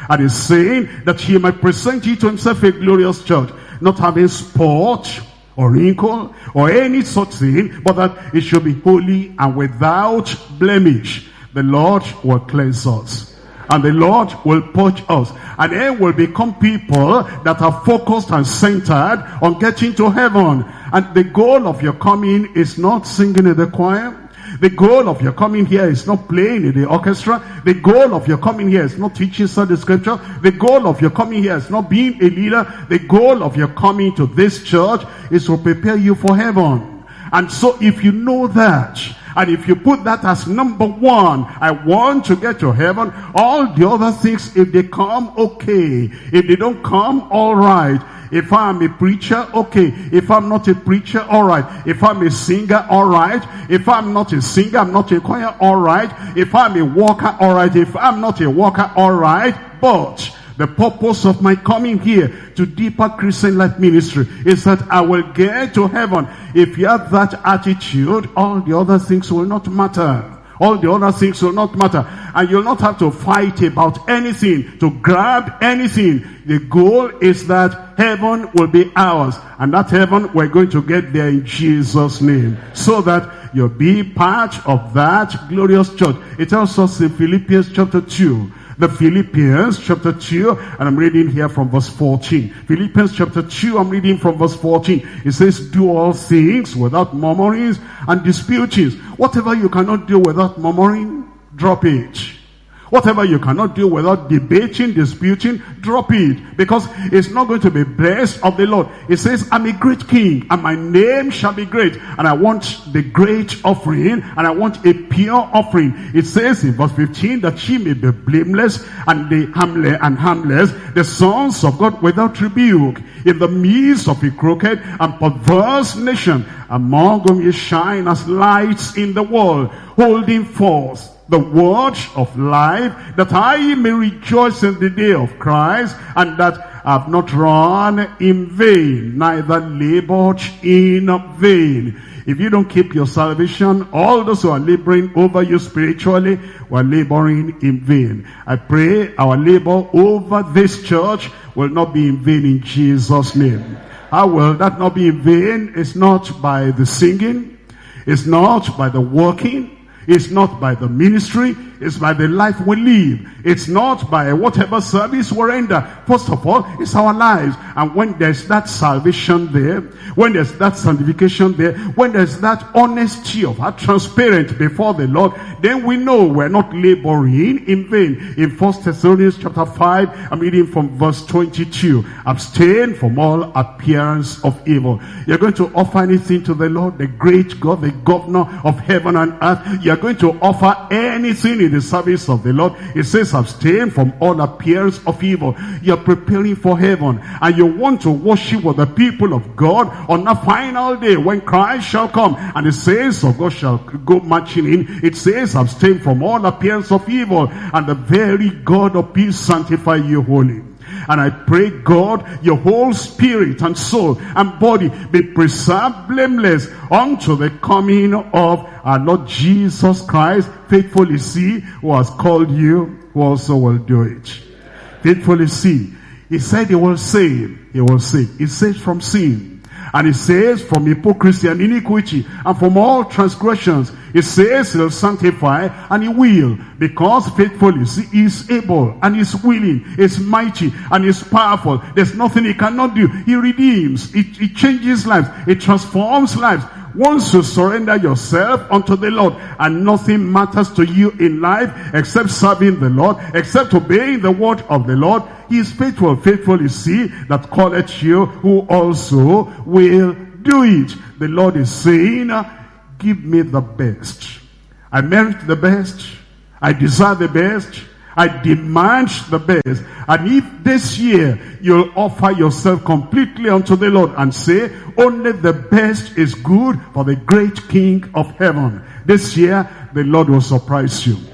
And he's saying that he might present you to himself a glorious church, not having spot or wrinkle or any such thing, but that it should be holy and without blemish. The Lord will cleanse us, and the Lord will purge us, and then we'll become people that are focused and centered on getting to heaven. And the goal of your coming is not singing in the choir. The goal of your coming here is not playing in the orchestra. The goal of your coming here is not teaching Sunday scripture. The goal of your coming here is not being a leader. The goal of your coming to this church is to prepare you for heaven. And so if you know that, and if you put that as number one, I want to get to heaven, all the other things, if they come, okay. If they don't come, all right. If I'm a preacher, okay. If I'm not a preacher, all right. If I'm a singer, all right. If I'm not a singer, I'm not a choir, all right. If I'm a worker, all right. If I'm not a worker, all right. But the purpose of my coming here to Deeper Christian Life Ministry is that I will get to heaven. If you have that attitude, all the other things will not matter. All the other things will not matter. And you'll not have to fight about anything, to grab anything. The goal is that heaven will be ours. And that heaven, we're going to get there in Jesus' name. So that you'll be part of that glorious church. It tells us in Philippians chapter 2. The Philippians chapter 2, and I'm reading here from verse 14. Philippians chapter 2, I'm reading from verse 14. It says, do all things without murmurings and disputings. Whatever you cannot do without murmuring, drop it. Whatever you cannot do without debating, disputing, drop it. Because it's not going to be blessed of the Lord. It says, I'm a great king, and my name shall be great. And I want the great offering, and I want a pure offering. It says in verse 15, that she may be blameless and the harmless, the sons of God without rebuke, in the midst of a crooked and perverse nation, among whom ye shine as lights in the world, holding forth the word of life, that I may rejoice in the day of Christ, and that I have not run in vain, neither labored in vain. If you don't keep your salvation, all those who are laboring over you spiritually were laboring in vain. I pray our labor over this church will not be in vain in Jesus' name. How will that not be in vain? It's not by the singing. It's not by the working. It's not by the ministry. It's by the life we live. It's not by whatever service we render. First of all, it's our lives. And when there's that salvation there, when there's that sanctification there, when there's that honesty of heart, transparent before the Lord, then we know we're not laboring in vain. In 1 Thessalonians chapter 5, I'm reading from verse 22. Abstain from all appearance of evil. You're going to offer anything to the Lord, the great God, the governor of heaven and earth. You're going to offer anything in the service of the Lord. It says abstain from all appearance of evil. You're preparing for heaven, and you want to worship with the people of God on the final day when Christ shall come and the saints of God shall go marching in. It says abstain from all appearance of evil, and the very God of peace sanctify you wholly. And I pray, God, your whole spirit and soul and body be preserved blameless unto the coming of our Lord Jesus Christ. Faithful is he who has called you, who also will do it. Faithful is he. He said he will save. He will save. He saves from sin. And he says from hypocrisy and iniquity and from all transgressions. He says he'll sanctify, and he will, because faithful is he is able and is willing, is mighty and is powerful. There's nothing he cannot do. He redeems, he changes lives, he transforms lives. Once you surrender yourself unto the Lord, and nothing matters to you in life except serving the Lord, except obeying the word of the Lord, he is faithful. Faithful is he that calleth you, who also will do it. The Lord is saying, give me the best. I merit the best. I desire the best. I demand the best. And if this year you'll offer yourself completely unto the Lord and say, only the best is good for the great King of heaven, this year the Lord will surprise you.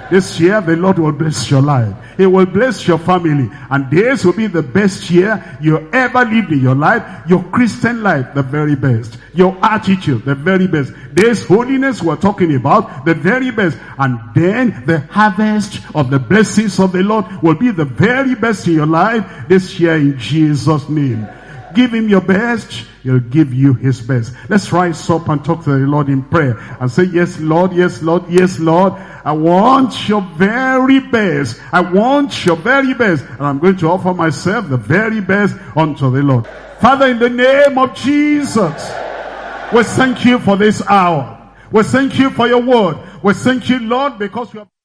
This year, the Lord will bless your life. He will bless your family. And this will be the best year you ever lived in your life. Your Christian life, the very best. Your attitude, the very best. This holiness we're talking about, the very best. And then the harvest of the blessings of the Lord will be the very best in your life this year in Jesus' name. Give him your best, he'll give you his best. Let's rise up and talk to the Lord in prayer and say, yes, Lord, yes, Lord, yes, Lord. I want your very best. I want your very best. And I'm going to offer myself the very best unto the Lord. Father, in the name of Jesus, we thank you for this hour. We thank you for your word. We thank you, Lord, because you have